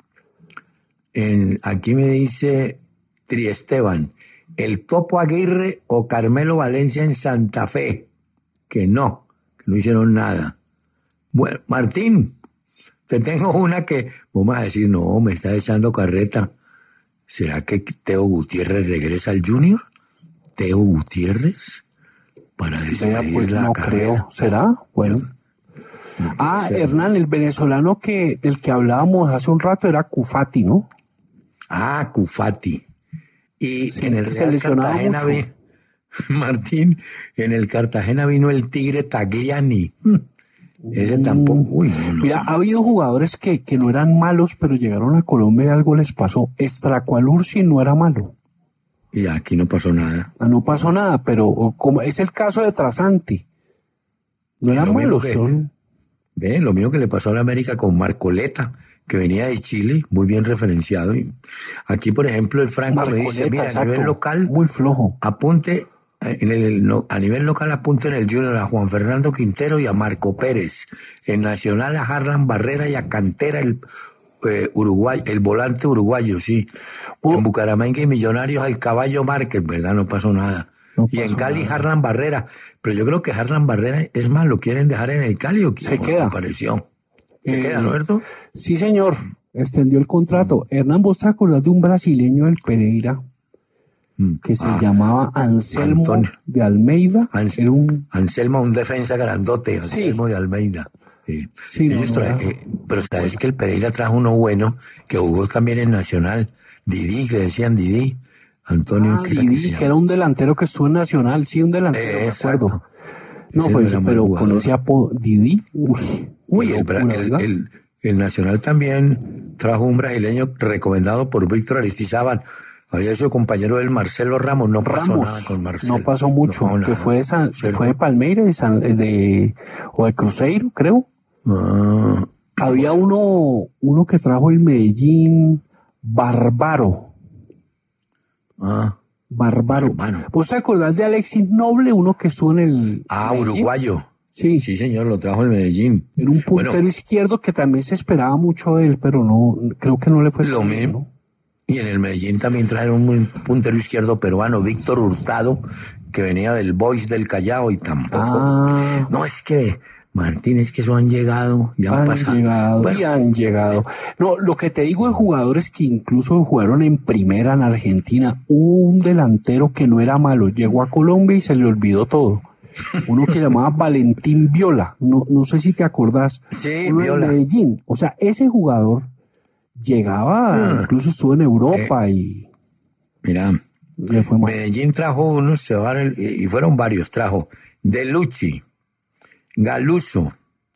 Aquí me dice Triesteban, el Topo Aguirre o Carmelo Valencia en Santa Fe. Que no hicieron nada. Bueno, Martín, te tengo una que vamos a decir, no, me está echando carreta. ¿Será que Teo Gutiérrez regresa al Junior? ¿Teo Gutiérrez? Para despedir Pues, la no carrera. creo. ¿Será? Bueno. Hernán, el venezolano del que hablábamos hace un rato era Cufati, ¿no? Cufati. Y Sí, en el se Real lesionaba Cartagena mucho. Martín, en el Cartagena vino el Tigre Tagliani. Ese tampoco. Uy, no. Mira, ha habido jugadores que no eran malos, pero llegaron a Colombia y algo les pasó. Stracualursi no era malo. Y aquí no pasó nada. No pasó nada, pero como es el caso de Trasanti. No eran malos. Lo mismo que le pasó a la América con Marcoleta, que venía de Chile, muy bien referenciado. Y aquí, por ejemplo, el Franco me dice, mira, a nivel local, muy flojo. Apunte, a nivel local apunte en el Junior a Juan Fernando Quintero y a Marco Pérez. En Nacional a Harlan Barrera y a Cantera, el volante uruguayo, sí. En Bucaramanga y Millonarios al Caballo Márquez, ¿verdad? No pasó nada. Y en Cali, Harlan Barrera. Pero yo creo que Harlan Barrera, es más, ¿lo quieren dejar en el Cali o se queda? Apareció. ¿Se queda, Roberto? Sí, señor. Extendió el contrato. Hernán, ¿vos te acordás de un brasileño del Pereira que se llamaba Anselmo de Almeida? Anselmo, un defensa grandote, Anselmo de Almeida. Sí, pero sabes que el Pereira trajo uno bueno que jugó también en Nacional. Didi, le decían Didi. Antonio Didi, que era un delantero que estuvo en Nacional, sí, un delantero, me acuerdo. No, pues, pero conocía a Didi. Uy, el Nacional también trajo un brasileño recomendado por Víctor Aristizábal. Había sido compañero del Marcelo Ramos, no pasó nada con Marcelo. No pasó mucho, que fue de Palmeiras o de Cruzeiro, creo. Había uno que trajo el Medellín, Bárbaro. Bárbaro. ¿Vos te acordás de Alexis Noble, uno que estuvo en el Medellín? Uruguayo. Sí, señor, lo trajo el Medellín. Era un puntero izquierdo que también se esperaba mucho de él, pero no, creo que no le fue lo mismo. ¿No? Y en el Medellín también trajeron un puntero izquierdo peruano, Víctor Hurtado, que venía del Boys del Callao y tampoco. No, es que Martín, es que eso han llegado, han llegado. No, lo que te digo de jugadores que incluso jugaron en primera en Argentina, un delantero que no era malo, llegó a Colombia y se le olvidó todo. Uno que llamaba Valentín Viola, no sé si te acordás. Sí, uno Viola. De Medellín. O sea, ese jugador llegaba, incluso estuvo en Europa y... Mira, le fue mal. Medellín trajo unos, y fueron varios, trajo Delucci, Galuso,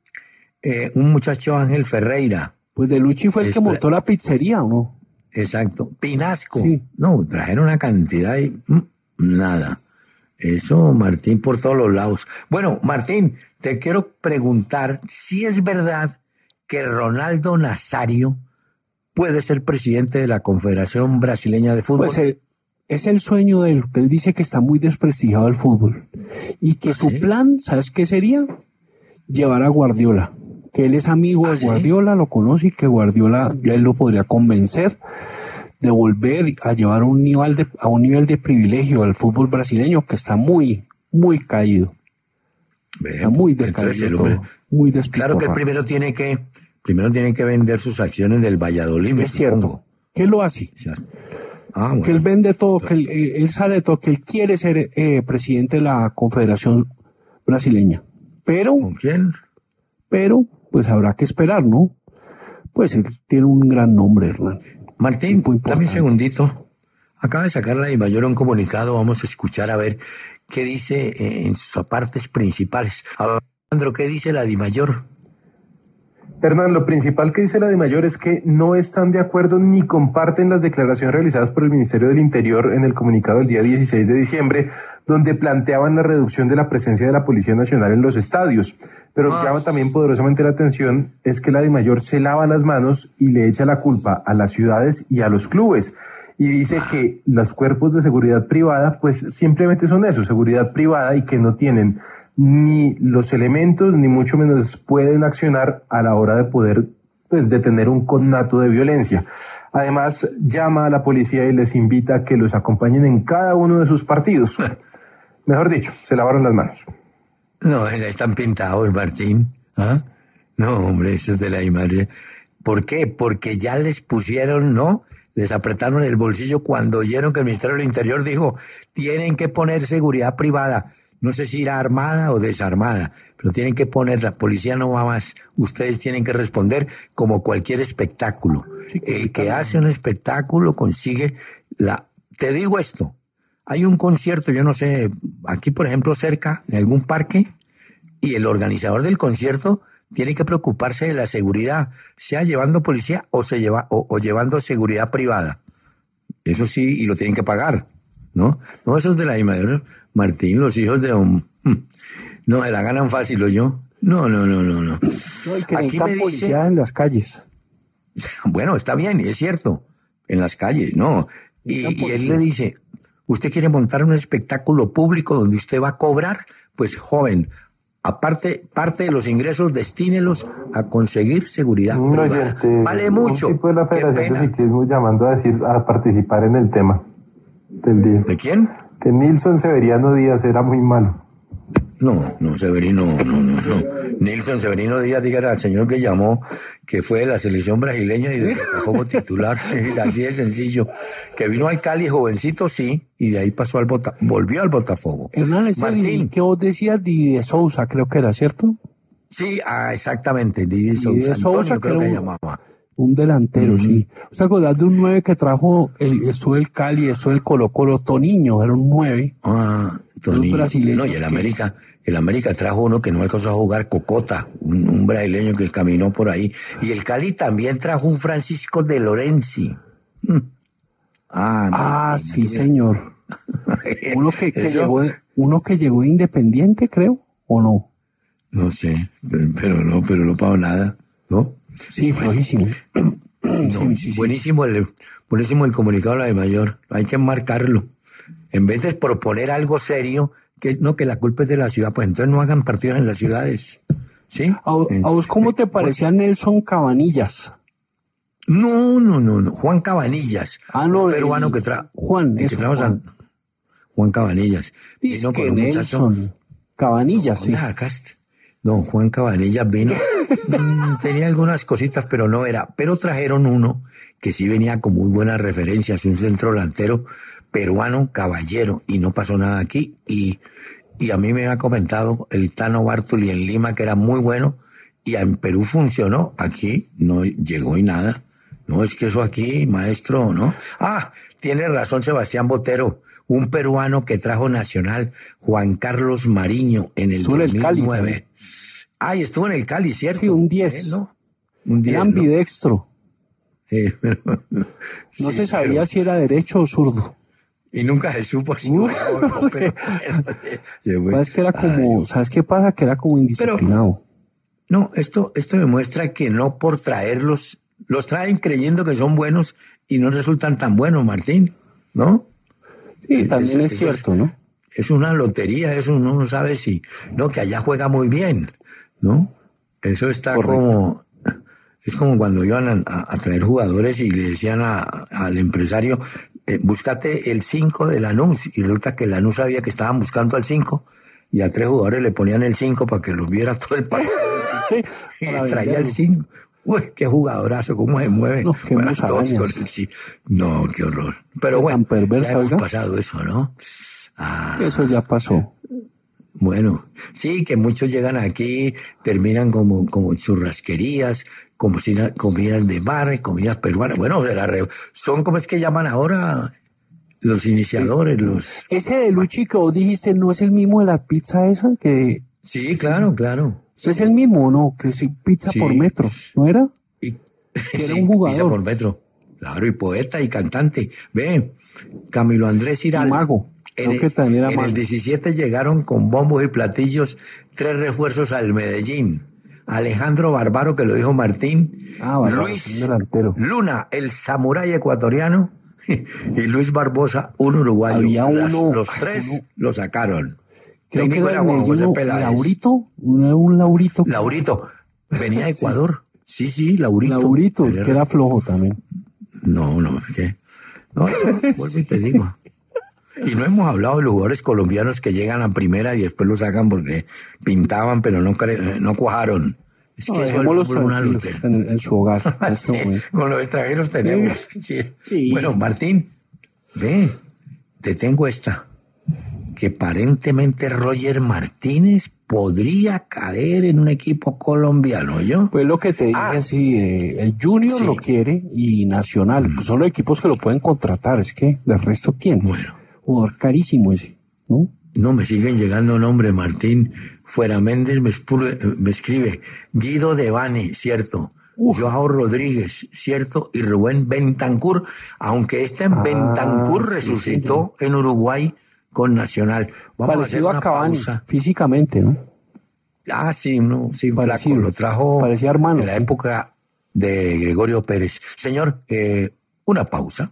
un muchacho Ángel Ferreira. Pues Delucci fue el que montó la pizzería, ¿o no? Exacto. Pinasco. Sí. No, trajeron una cantidad y nada. Eso, Martín, por todos los lados. Bueno, Martín, te quiero preguntar si es verdad que Ronaldo Nazario puede ser presidente de la Confederación Brasileña de Fútbol. Pues es el sueño de él. Él dice que está muy desprestigiado el fútbol. Y que su plan, ¿sabes qué sería? Llevar a Guardiola. Que él es amigo de Guardiola, lo conoce y que Guardiola, él lo podría convencer de volver a llevar a un nivel de privilegio al fútbol brasileño que está muy, muy caído. Está muy decaído, muy despilfarrado. Claro que primero tiene que vender sus acciones del Valladolid. Es cierto. ¿Qué lo hace? Bueno. Que él vende todo, que él sale de todo, que él quiere ser presidente de la Confederación Brasileña. Pero, ¿con quién? Pero, pues habrá que esperar, ¿no? Pues él tiene un gran nombre, Hernán. Martín, dame un segundito. Acaba de sacar la DIMAYOR un comunicado. Vamos a escuchar a ver qué dice en sus partes principales. Alejandro, ¿qué dice la DIMAYOR? Hernán, lo principal que dice la DIMAYOR es que no están de acuerdo ni comparten las declaraciones realizadas por el Ministerio del Interior en el comunicado del día 16 de diciembre, donde planteaban la reducción de la presencia de la Policía Nacional en los estadios. Pero lo que llama también poderosamente la atención es que la DIMAYOR se lava las manos y le echa la culpa a las ciudades y a los clubes. Y dice que los cuerpos de seguridad privada pues simplemente son eso, seguridad privada, y que no tienen ni los elementos, ni mucho menos pueden accionar a la hora de poder pues detener un conato de violencia. Además, llama a la policía y les invita a que los acompañen en cada uno de sus partidos. Mejor dicho, se lavaron las manos. No, están pintados, Martín. ¿Ah? No, hombre, eso es de la imagen. ¿Por qué? Porque ya les pusieron, ¿no? Les apretaron el bolsillo cuando oyeron que el Ministerio del Interior dijo, tienen que poner seguridad privada. No sé si irá armada o desarmada, pero tienen que poner, la policía no va más. Ustedes tienen que responder como cualquier espectáculo. Sí, el que hace un espectáculo consigue Te digo esto, hay un concierto, yo no sé, aquí por ejemplo cerca, en algún parque, y el organizador del concierto tiene que preocuparse de la seguridad, sea llevando policía o o llevando seguridad privada. Eso sí, y lo tienen que pagar, ¿no? No, eso es de la misma, ¿no? Martín, los hijos de no, se la ganan fácil, ¿o yo? No. No, y que Aquí necesitan me policía dice, en las calles. bueno, está bien, es cierto, en las calles, ¿no? Y él le dice, ¿usted quiere montar un espectáculo público donde usted va a cobrar? Pues joven, aparte, parte de los ingresos, destínelos a conseguir seguridad Un privada. oyente, Vale mucho. un tipo de la Qué Federación de pena. Ciclismo llamando a participar en el tema del día. ¿De quién? Que Nilson Severiano Díaz era muy malo. No, Severino, no. Nilson Severino Díaz, dígale al señor que llamó, que fue de la selección brasileña y del Botafogo titular, así de sencillo, que vino al Cali jovencito, sí, y de ahí pasó volvió al Botafogo. Hernán, ese Martín, que vos decías de Sousa, creo que era, ¿cierto? sí, exactamente, Didi Sousa, Antonio creo que que era llamaba. Un delantero, sí. ¿Te acordás de un 9 que trajo, estuvo el Cali, estuvo el Colo-Colo, Toniño, era un 9? Tony, brasileños no, y el América trajo uno que no alcanzó a jugar, Cocota, un brasileño que caminó por ahí. Y el Cali también trajo un Francisco de Lorenzi. Sí, señor. Uno que Eso, llegó de Independiente, creo, ¿o no? no sé, pero no pagó nada, ¿no? Sí, flojísimo. No, Sí. buenísimo el comunicado de la de mayor, hay que marcarlo. En vez de proponer algo serio, que la culpa es de la ciudad, pues entonces no hagan partidos en las ciudades. ¿Sí? ¿A vos cómo te parecía Nelson Cabanillas? No. Juan Cabanillas. No, Un peruano que trajo. Juan, eso, Juan Cabanillas. Dice Vino que con un muchacho. Nelson Cabanillas, sí. No, Juan Cabanillas vino. Tenía algunas cositas, pero no era. Pero trajeron uno que sí venía con muy buenas referencias, un centro delantero peruano, caballero, y no pasó nada aquí. Y a mí me ha comentado el Tano Bartoli en Lima que era muy bueno, y en Perú funcionó. Aquí no llegó y nada. No, es que eso aquí, maestro, ¿no? Tiene razón Sebastián Botero, un peruano que trajo Nacional, Juan Carlos Mariño, en el Estuvo en el 2009. Cali, Estuvo en el Cali, ¿cierto? Sí, un 10. ¿No? Un 10. Era ambidextro. No No se sabía si era derecho o zurdo. Y nunca se supo si ¿Sabes que era como, ¿sabes qué pasa? Que era como indisciplinado. No, esto demuestra que no por traerlos, los traen creyendo que son buenos y no resultan tan buenos, Martín, ¿no? Sí, también es cierto, ¿no? Es una lotería, eso uno no sabe si, no, que allá juega muy bien, ¿no? Eso está Correcto. es como cuando iban a traer jugadores y le decían al empresario, búscate el 5 de Lanús, y resulta que Lanús sabía que estaban buscando al 5, y a 3 jugadores le ponían el 5 para que los viera todo el partido. Y traía el 5. Uy, qué jugadorazo, cómo se mueve. No, qué todos con el 5. No, qué horror. Pero bueno, perversa, ya hemos oiga. pasado eso, ¿no? Eso ya pasó. Bueno, sí, que muchos llegan aquí, terminan como churrasquerías, como comidas de bar, comidas peruanas. Bueno, son como es que llaman ahora los iniciadores, los... Ese de Luchi que vos dijiste, ¿no es el mismo de la pizza esa? Que Sí, claro. ¿ese es el mismo o no? Que sí, pizza Sí. por metro, ¿no era? Que era un jugador. Pisa por metro. Claro, y poeta y cantante. Ve, Camilo Andrés Giraldo. Y mago. Creo que también era en mago. el 17 llegaron con bombos y platillos 3 refuerzos al Medellín. Alejandro Barbaro, que lo dijo Martín. Barbaro, Luis un delantero. Luna, el samurái ecuatoriano. Y Luis Barbosa, un uruguayo. Había uno- Los 3 lo sacaron. Creo que Técnico era era Juan José Medellín, Peláez. Laurito, ¿no era un Laurito? Laurito. Venía de Ecuador. Sí, Laurito. Laurito, Pero que era flojo también. No, es que... No, eso, vuelvo y te digo. Y no hemos hablado de los jugadores colombianos que llegan a primera y después los sacan porque pintaban, pero no cuajaron. Es que eso del Dejémoslos fútbol es una tranquilos lotería. en su hogar. en este momento. Con los extranjeros tenemos. Sí. Sí. Bueno, Martín, ve, te tengo esta. Que aparentemente Roger Martínez podría caer en un equipo colombiano, ¿yo? Pues lo que te dije, sí, el Junior Sí. lo quiere y Nacional, pues son los equipos que lo pueden contratar, es que del resto, ¿quién? Bueno. Jugador carísimo ese, ¿no? No, me siguen llegando nombres, Martín. Fuera Méndez me escribe Guido Devani, cierto. Joao Rodríguez, cierto. Y Rubén Bentancur, aunque en Bentancur resucitó en Uruguay con Nacional. Vamos parecido a Cavani, pausa. Físicamente, ¿no? Sí, no, sí, parecido. Flaco. Lo trajo parecía hermano, en la época de Gregorio Pérez. Señor, una pausa.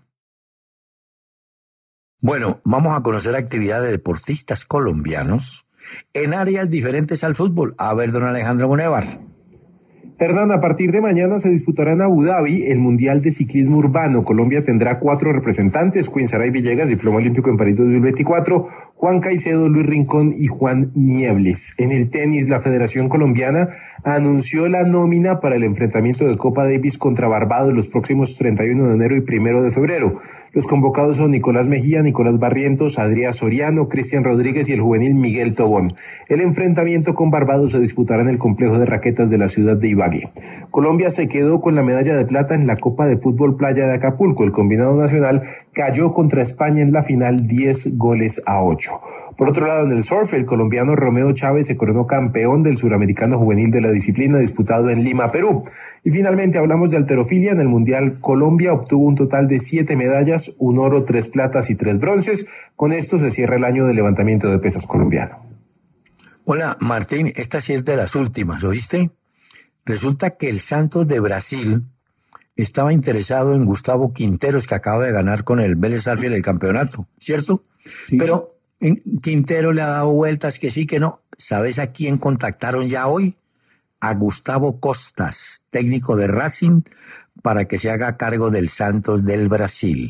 Bueno, vamos a conocer actividad de deportistas colombianos en áreas diferentes al fútbol. A ver, don Alejandro Monevar. Hernán, a partir de mañana se disputará en Abu Dhabi el Mundial de Ciclismo Urbano. Colombia tendrá 4 representantes: Quinsaray Villegas, diploma olímpico en París 2024, Juan Caicedo, Luis Rincón y Juan Niebles. En el tenis, la Federación Colombiana anunció la nómina para el enfrentamiento de Copa Davis contra Barbados los próximos 31 de enero y 1 de febrero. Los convocados son Nicolás Mejía, Nicolás Barrientos, Adrián Soriano, Cristian Rodríguez y el juvenil Miguel Tobón. El enfrentamiento con Barbados se disputará en el complejo de raquetas de la ciudad de Ibagué. Colombia se quedó con la medalla de plata en la Copa de Fútbol Playa de Acapulco. El combinado nacional cayó contra España en la final 10-8. Por otro lado, en el surf, el colombiano Romeo Chávez se coronó campeón del suramericano juvenil de la disciplina disputado en Lima, Perú. Y finalmente hablamos de halterofilia. En el Mundial, Colombia obtuvo un total de 7 medallas, 1 oro, 3 platas y 3 bronces. Con esto se cierra el año de levantamiento de pesas colombiano. Hola, Martín, esta sí es de las últimas, ¿oíste? Resulta que el Santos de Brasil estaba interesado en Gustavo Quinteros, que acaba de ganar con el Vélez Sarsfield el campeonato, ¿cierto? Sí. Pero Quintero le ha dado vueltas que sí, que no. ¿Sabes a quién contactaron ya hoy? A Gustavo Costas, técnico de Racing, para que se haga cargo del Santos del Brasil.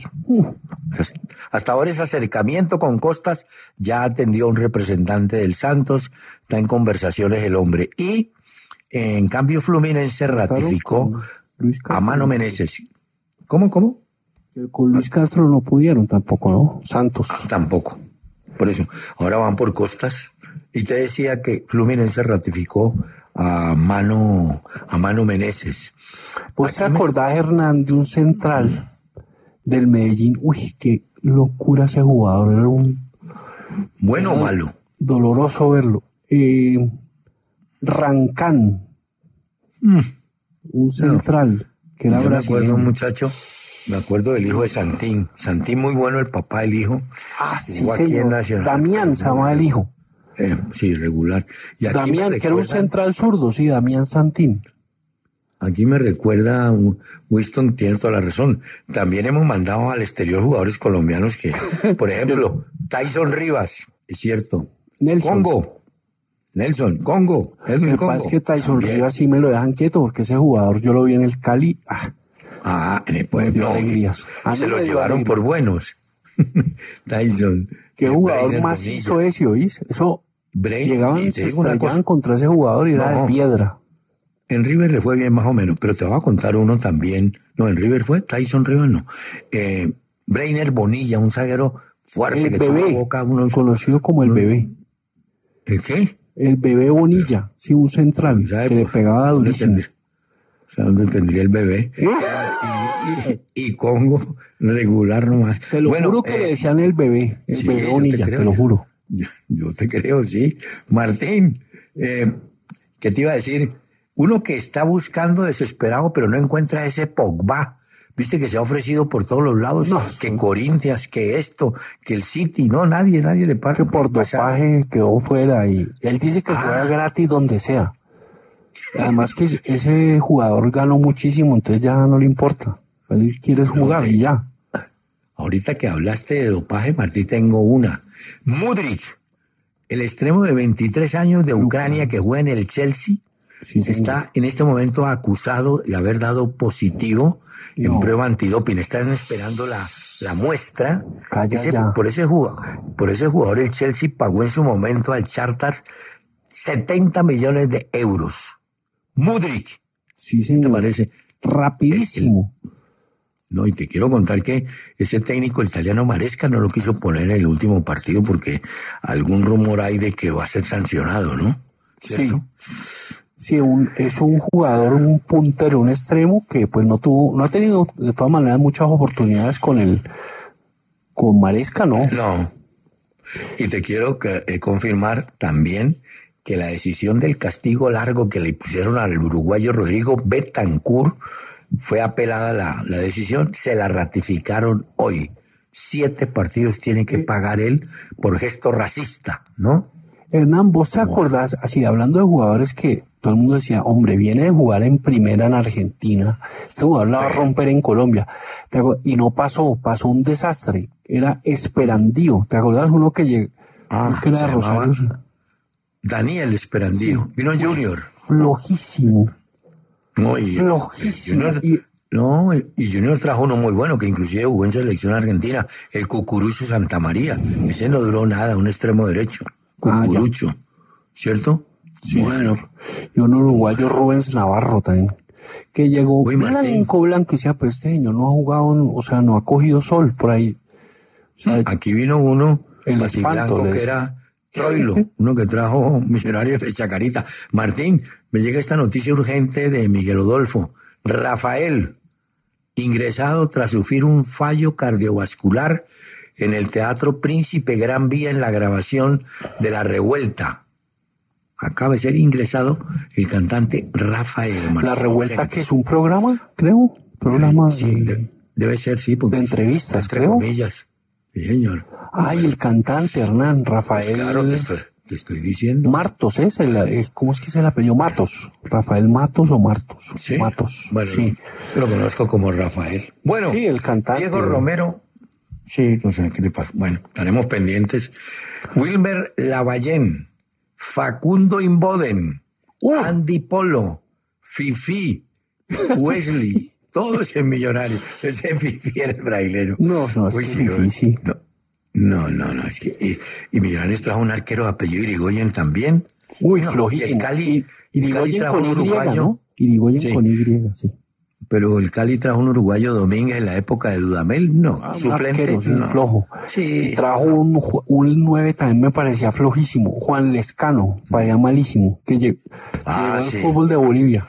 Hasta ahora ese acercamiento con Costas ya atendió a un representante del Santos, está en conversaciones el hombre. Y en cambio Fluminense ratificó a Mano Meneses. ¿Cómo? Con Luis Castro no pudieron tampoco, ¿no? Santos. Tampoco. Por eso, ahora van por Costas. Y te decía que Fluminense ratificó a Mano Meneses. ¿Vos te acordás, Hernán, de un central del Medellín? Uy, qué locura ese jugador. Era un... ¿Bueno o malo? Doloroso verlo. Rancán. Un central que era brasileño. Me acuerdo, muchacho. Me acuerdo del hijo de Santín. Santín muy bueno, el papá del hijo. Sí, señor. Damián se llama el hijo. Sí, regular. Y aquí Damián, que era un central zurdo, sí, Damián Santín. Aquí me recuerda, Winston tiene toda la razón. También hemos mandado al exterior jugadores colombianos que, por ejemplo, Tyson Rivas, es cierto. Nelson, Congo. Lo que pasa es que Tyson Rivas sí me lo dejan quieto porque ese jugador yo lo vi en el Cali. Pues no, alegrías. Se los llevaron por buenos. Tyson. ¿Qué jugador más hizo ese, oís? Eso, llegaban, se estrellaban contra ese jugador y era de piedra. En River le fue bien más o menos, pero te voy a contar uno también. No, en River fue Tyson Rivas, no. Breiner Bonilla, un zaguero fuerte, el que bebé, tuvo boca uno. Conocido como el bebé. ¿El qué? El bebé Bonilla, sí, un central, que le pegaba durísimo. ¿Dónde tendría el bebé? Y Congo regular nomás. Te lo juro que le decían el bebé Bonilla, te lo juro. Yo te creo, sí. Martín, ¿qué te iba a decir? Uno que está buscando desesperado, pero no encuentra ese Pogba. Viste que se ha ofrecido por todos los lados, que Corinthians, que esto, que el City, no, nadie le para. Que por dopaje quedó fuera y él dice que juega gratis donde sea. Además que ese jugador ganó muchísimo, entonces ya no le importa. Él quiere jugar y ya. Ahorita que hablaste de dopaje, Martí, tengo una. Mudryk, el extremo de 23 años de Ucrania que juega en el Chelsea, está en este momento acusado de haber dado positivo en prueba antidoping. Están esperando la muestra. Por ese jugador el Chelsea pagó en su momento al Charter 70 millones de euros. Mudryk. Sí, señor. ¿Te parece? Rapidísimo. No, y te quiero contar que ese técnico italiano Maresca no lo quiso poner en el último partido porque algún rumor hay de que va a ser sancionado, ¿no? ¿Cierto? Sí, es un jugador, un puntero, un extremo que pues no ha tenido de todas maneras muchas oportunidades con Maresca, ¿no? No. Y te quiero confirmar también que la decisión del castigo largo que le pusieron al uruguayo Rodrigo Bentancur fue apelada la decisión, se la ratificaron hoy. 7 partidos tiene que pagar él por gesto racista, ¿no? Hernán, ¿vos te acordás, así hablando de jugadores que todo el mundo decía, hombre, viene de jugar en primera en Argentina, este jugador la va a romper en Colombia, y no pasó un desastre, era Esperandío, ¿te acordás uno que llegó? Que era de Rosario. Daniel Esperandío, vino Junior. Flojísimo. No, Flojísimo. Y Junior trajo uno muy bueno, que inclusive jugó en selección argentina, el Cucurucho Santamaría. Ese no duró nada, un extremo derecho. Cucurucho, ¿cierto? Sí, bueno. Y un uruguayo Rubens Navarro también, que llegó blanco, y decía, pero este señor no ha jugado, o sea, no ha cogido sol por ahí. O sea, aquí vino uno, el espanto, que era Troilo, uno que trajo Millonarios de Chacarita. Martín, me llega esta noticia urgente de Miguel Odolfo. Rafael, ingresado tras sufrir un fallo cardiovascular en el Teatro Príncipe Gran Vía en la grabación de La Revuelta. Acaba de ser ingresado el cantante Rafael. Martín. La Revuelta, que es un programa, creo. Programa sí, debe ser, sí. De entrevistas, entre creo. Comillas. Sí, señor. Ay, el cantante Hernán, Rafael. Pues claro, te estoy diciendo. Martos, ¿cómo es que es el apellido? Matos. Rafael Matos o Martos. ¿Sí? Matos. Bueno, sí. Yo lo conozco como Rafael. Bueno, sí, el cantante. Diego Romero. Sí, no sé qué le pasa. Bueno, estaremos pendientes. Wilmer Lavallén, Facundo Inboden, Andy Polo, Fifi, Wesley, todos en Millonarios. Ese Fifi era el brailero. No, es que Fifi sí. No, es que... Y Millonarios trajo un arquero de apellido Irigoyen también. Uy, flojísimo. El Cali trajo un uruguayo. ¿No? Irigoyen sí. Con Y, sí. Pero el Cali trajo un uruguayo Domínguez en la época de Dudamel, no. Suplente, arquero, sí, no. Flojo. Sí. Y trajo un 9 también me parecía flojísimo. Juan Lescano, parecía malísimo. Que llegó al fútbol de Bolivia.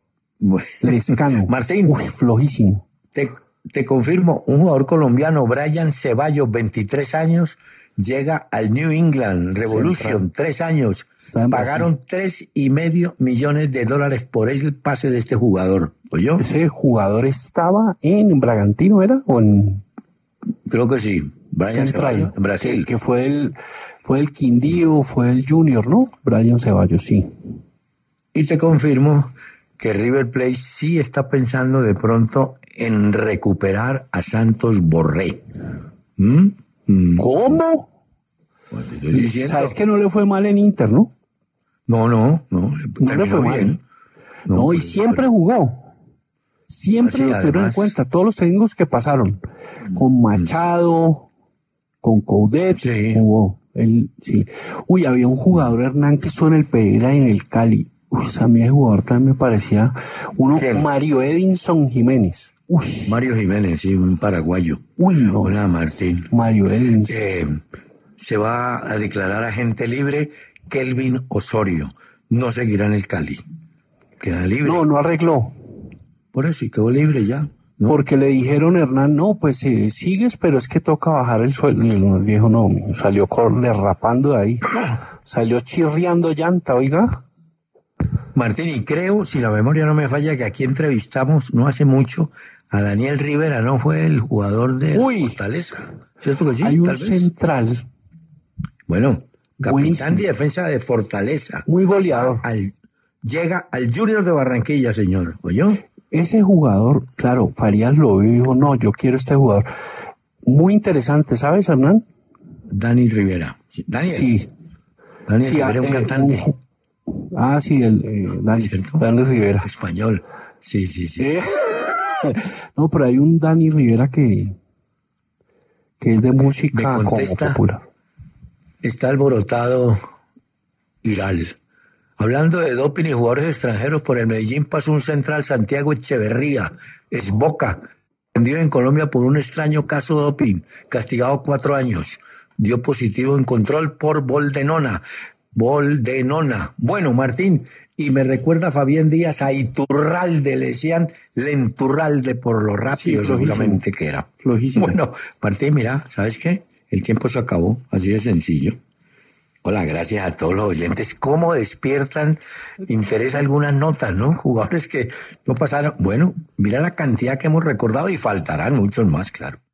Lescano. Martín. Uy, flojísimo. Te confirmo, un jugador colombiano, Brian Ceballos, 23 años, llega al New England Revolution, 3 años. Pagaron $3.5 millones por el pase de este jugador. ¿Oyó? ¿Ese jugador estaba en Bragantino, era? ¿O en...? Creo que sí. Brian Ceballos, en Brasil. Que fue el Quindío, fue el Junior, ¿no? Brian Ceballos, sí. Y te confirmo que River Plate sí está pensando de pronto en recuperar a Santos Borré. ¿Cómo? Pues te estoy diciendo. ¿Sabes que no le fue mal en Inter, no? No le fue mal. No, y siempre jugó. Siempre lo tuvieron en cuenta. Todos los técnicos que pasaron. Con Machado, con Coudet, jugó. Sí. Uy, había un jugador, Hernán, que estuvo en el Pereira y en el Cali. Uy, a mí ese jugador también me parecía uno. ¿Quién? Mario Edinson Jiménez. Uy. Mario Jiménez, sí, un paraguayo. Uy, no. Hola, Martín. Mario Edinson. Se va a declarar agente libre Kelvin Osorio. No seguirá en el Cali. Queda libre. No arregló. Por eso, y quedó libre ya. ¿No? Porque le dijeron, Hernán, no, pues sigues, pero es que toca bajar el sueldo. Y el viejo no, salió derrapando de ahí. Salió chirriando llanta, oiga. Martín, y creo, si la memoria no me falla, que aquí entrevistamos no hace mucho a Daniel Rivera, ¿no? Fue el jugador de Fortaleza. ¿Cierto que sí? Hay un central. Bueno, capitán de defensa de Fortaleza. Muy goleador. Llega al Junior de Barranquilla, señor. ¿Oyó? Ese jugador, claro, Farías lo vio y dijo, no, yo quiero este jugador. Muy interesante, ¿sabes, Hernán? Dani Rivera. ¿Daniel? Sí. Daniel Rivera, un cantante. Sí, Dani Rivera. Español. Sí. No, pero hay un Dani Rivera que es de música como popular. Está alborotado Iral. Hablando de doping y jugadores extranjeros, por el Medellín pasó un central, Santiago Echeverría, es Boca, vendido en Colombia por un extraño caso de doping, castigado 4 años. Dio positivo en control por Boldenona. Bueno, Martín, y me recuerda Fabián Díaz a Iturralde, le decían Lenturralde por lo rápido, seguramente que era. Flojísimo. Bueno, Martín, mira, ¿sabes qué? El tiempo se acabó, así de sencillo. Hola, gracias a todos los oyentes. ¿Cómo despiertan interés algunas notas, no? Jugadores que no pasaron. Bueno, mira la cantidad que hemos recordado y faltarán muchos más, claro.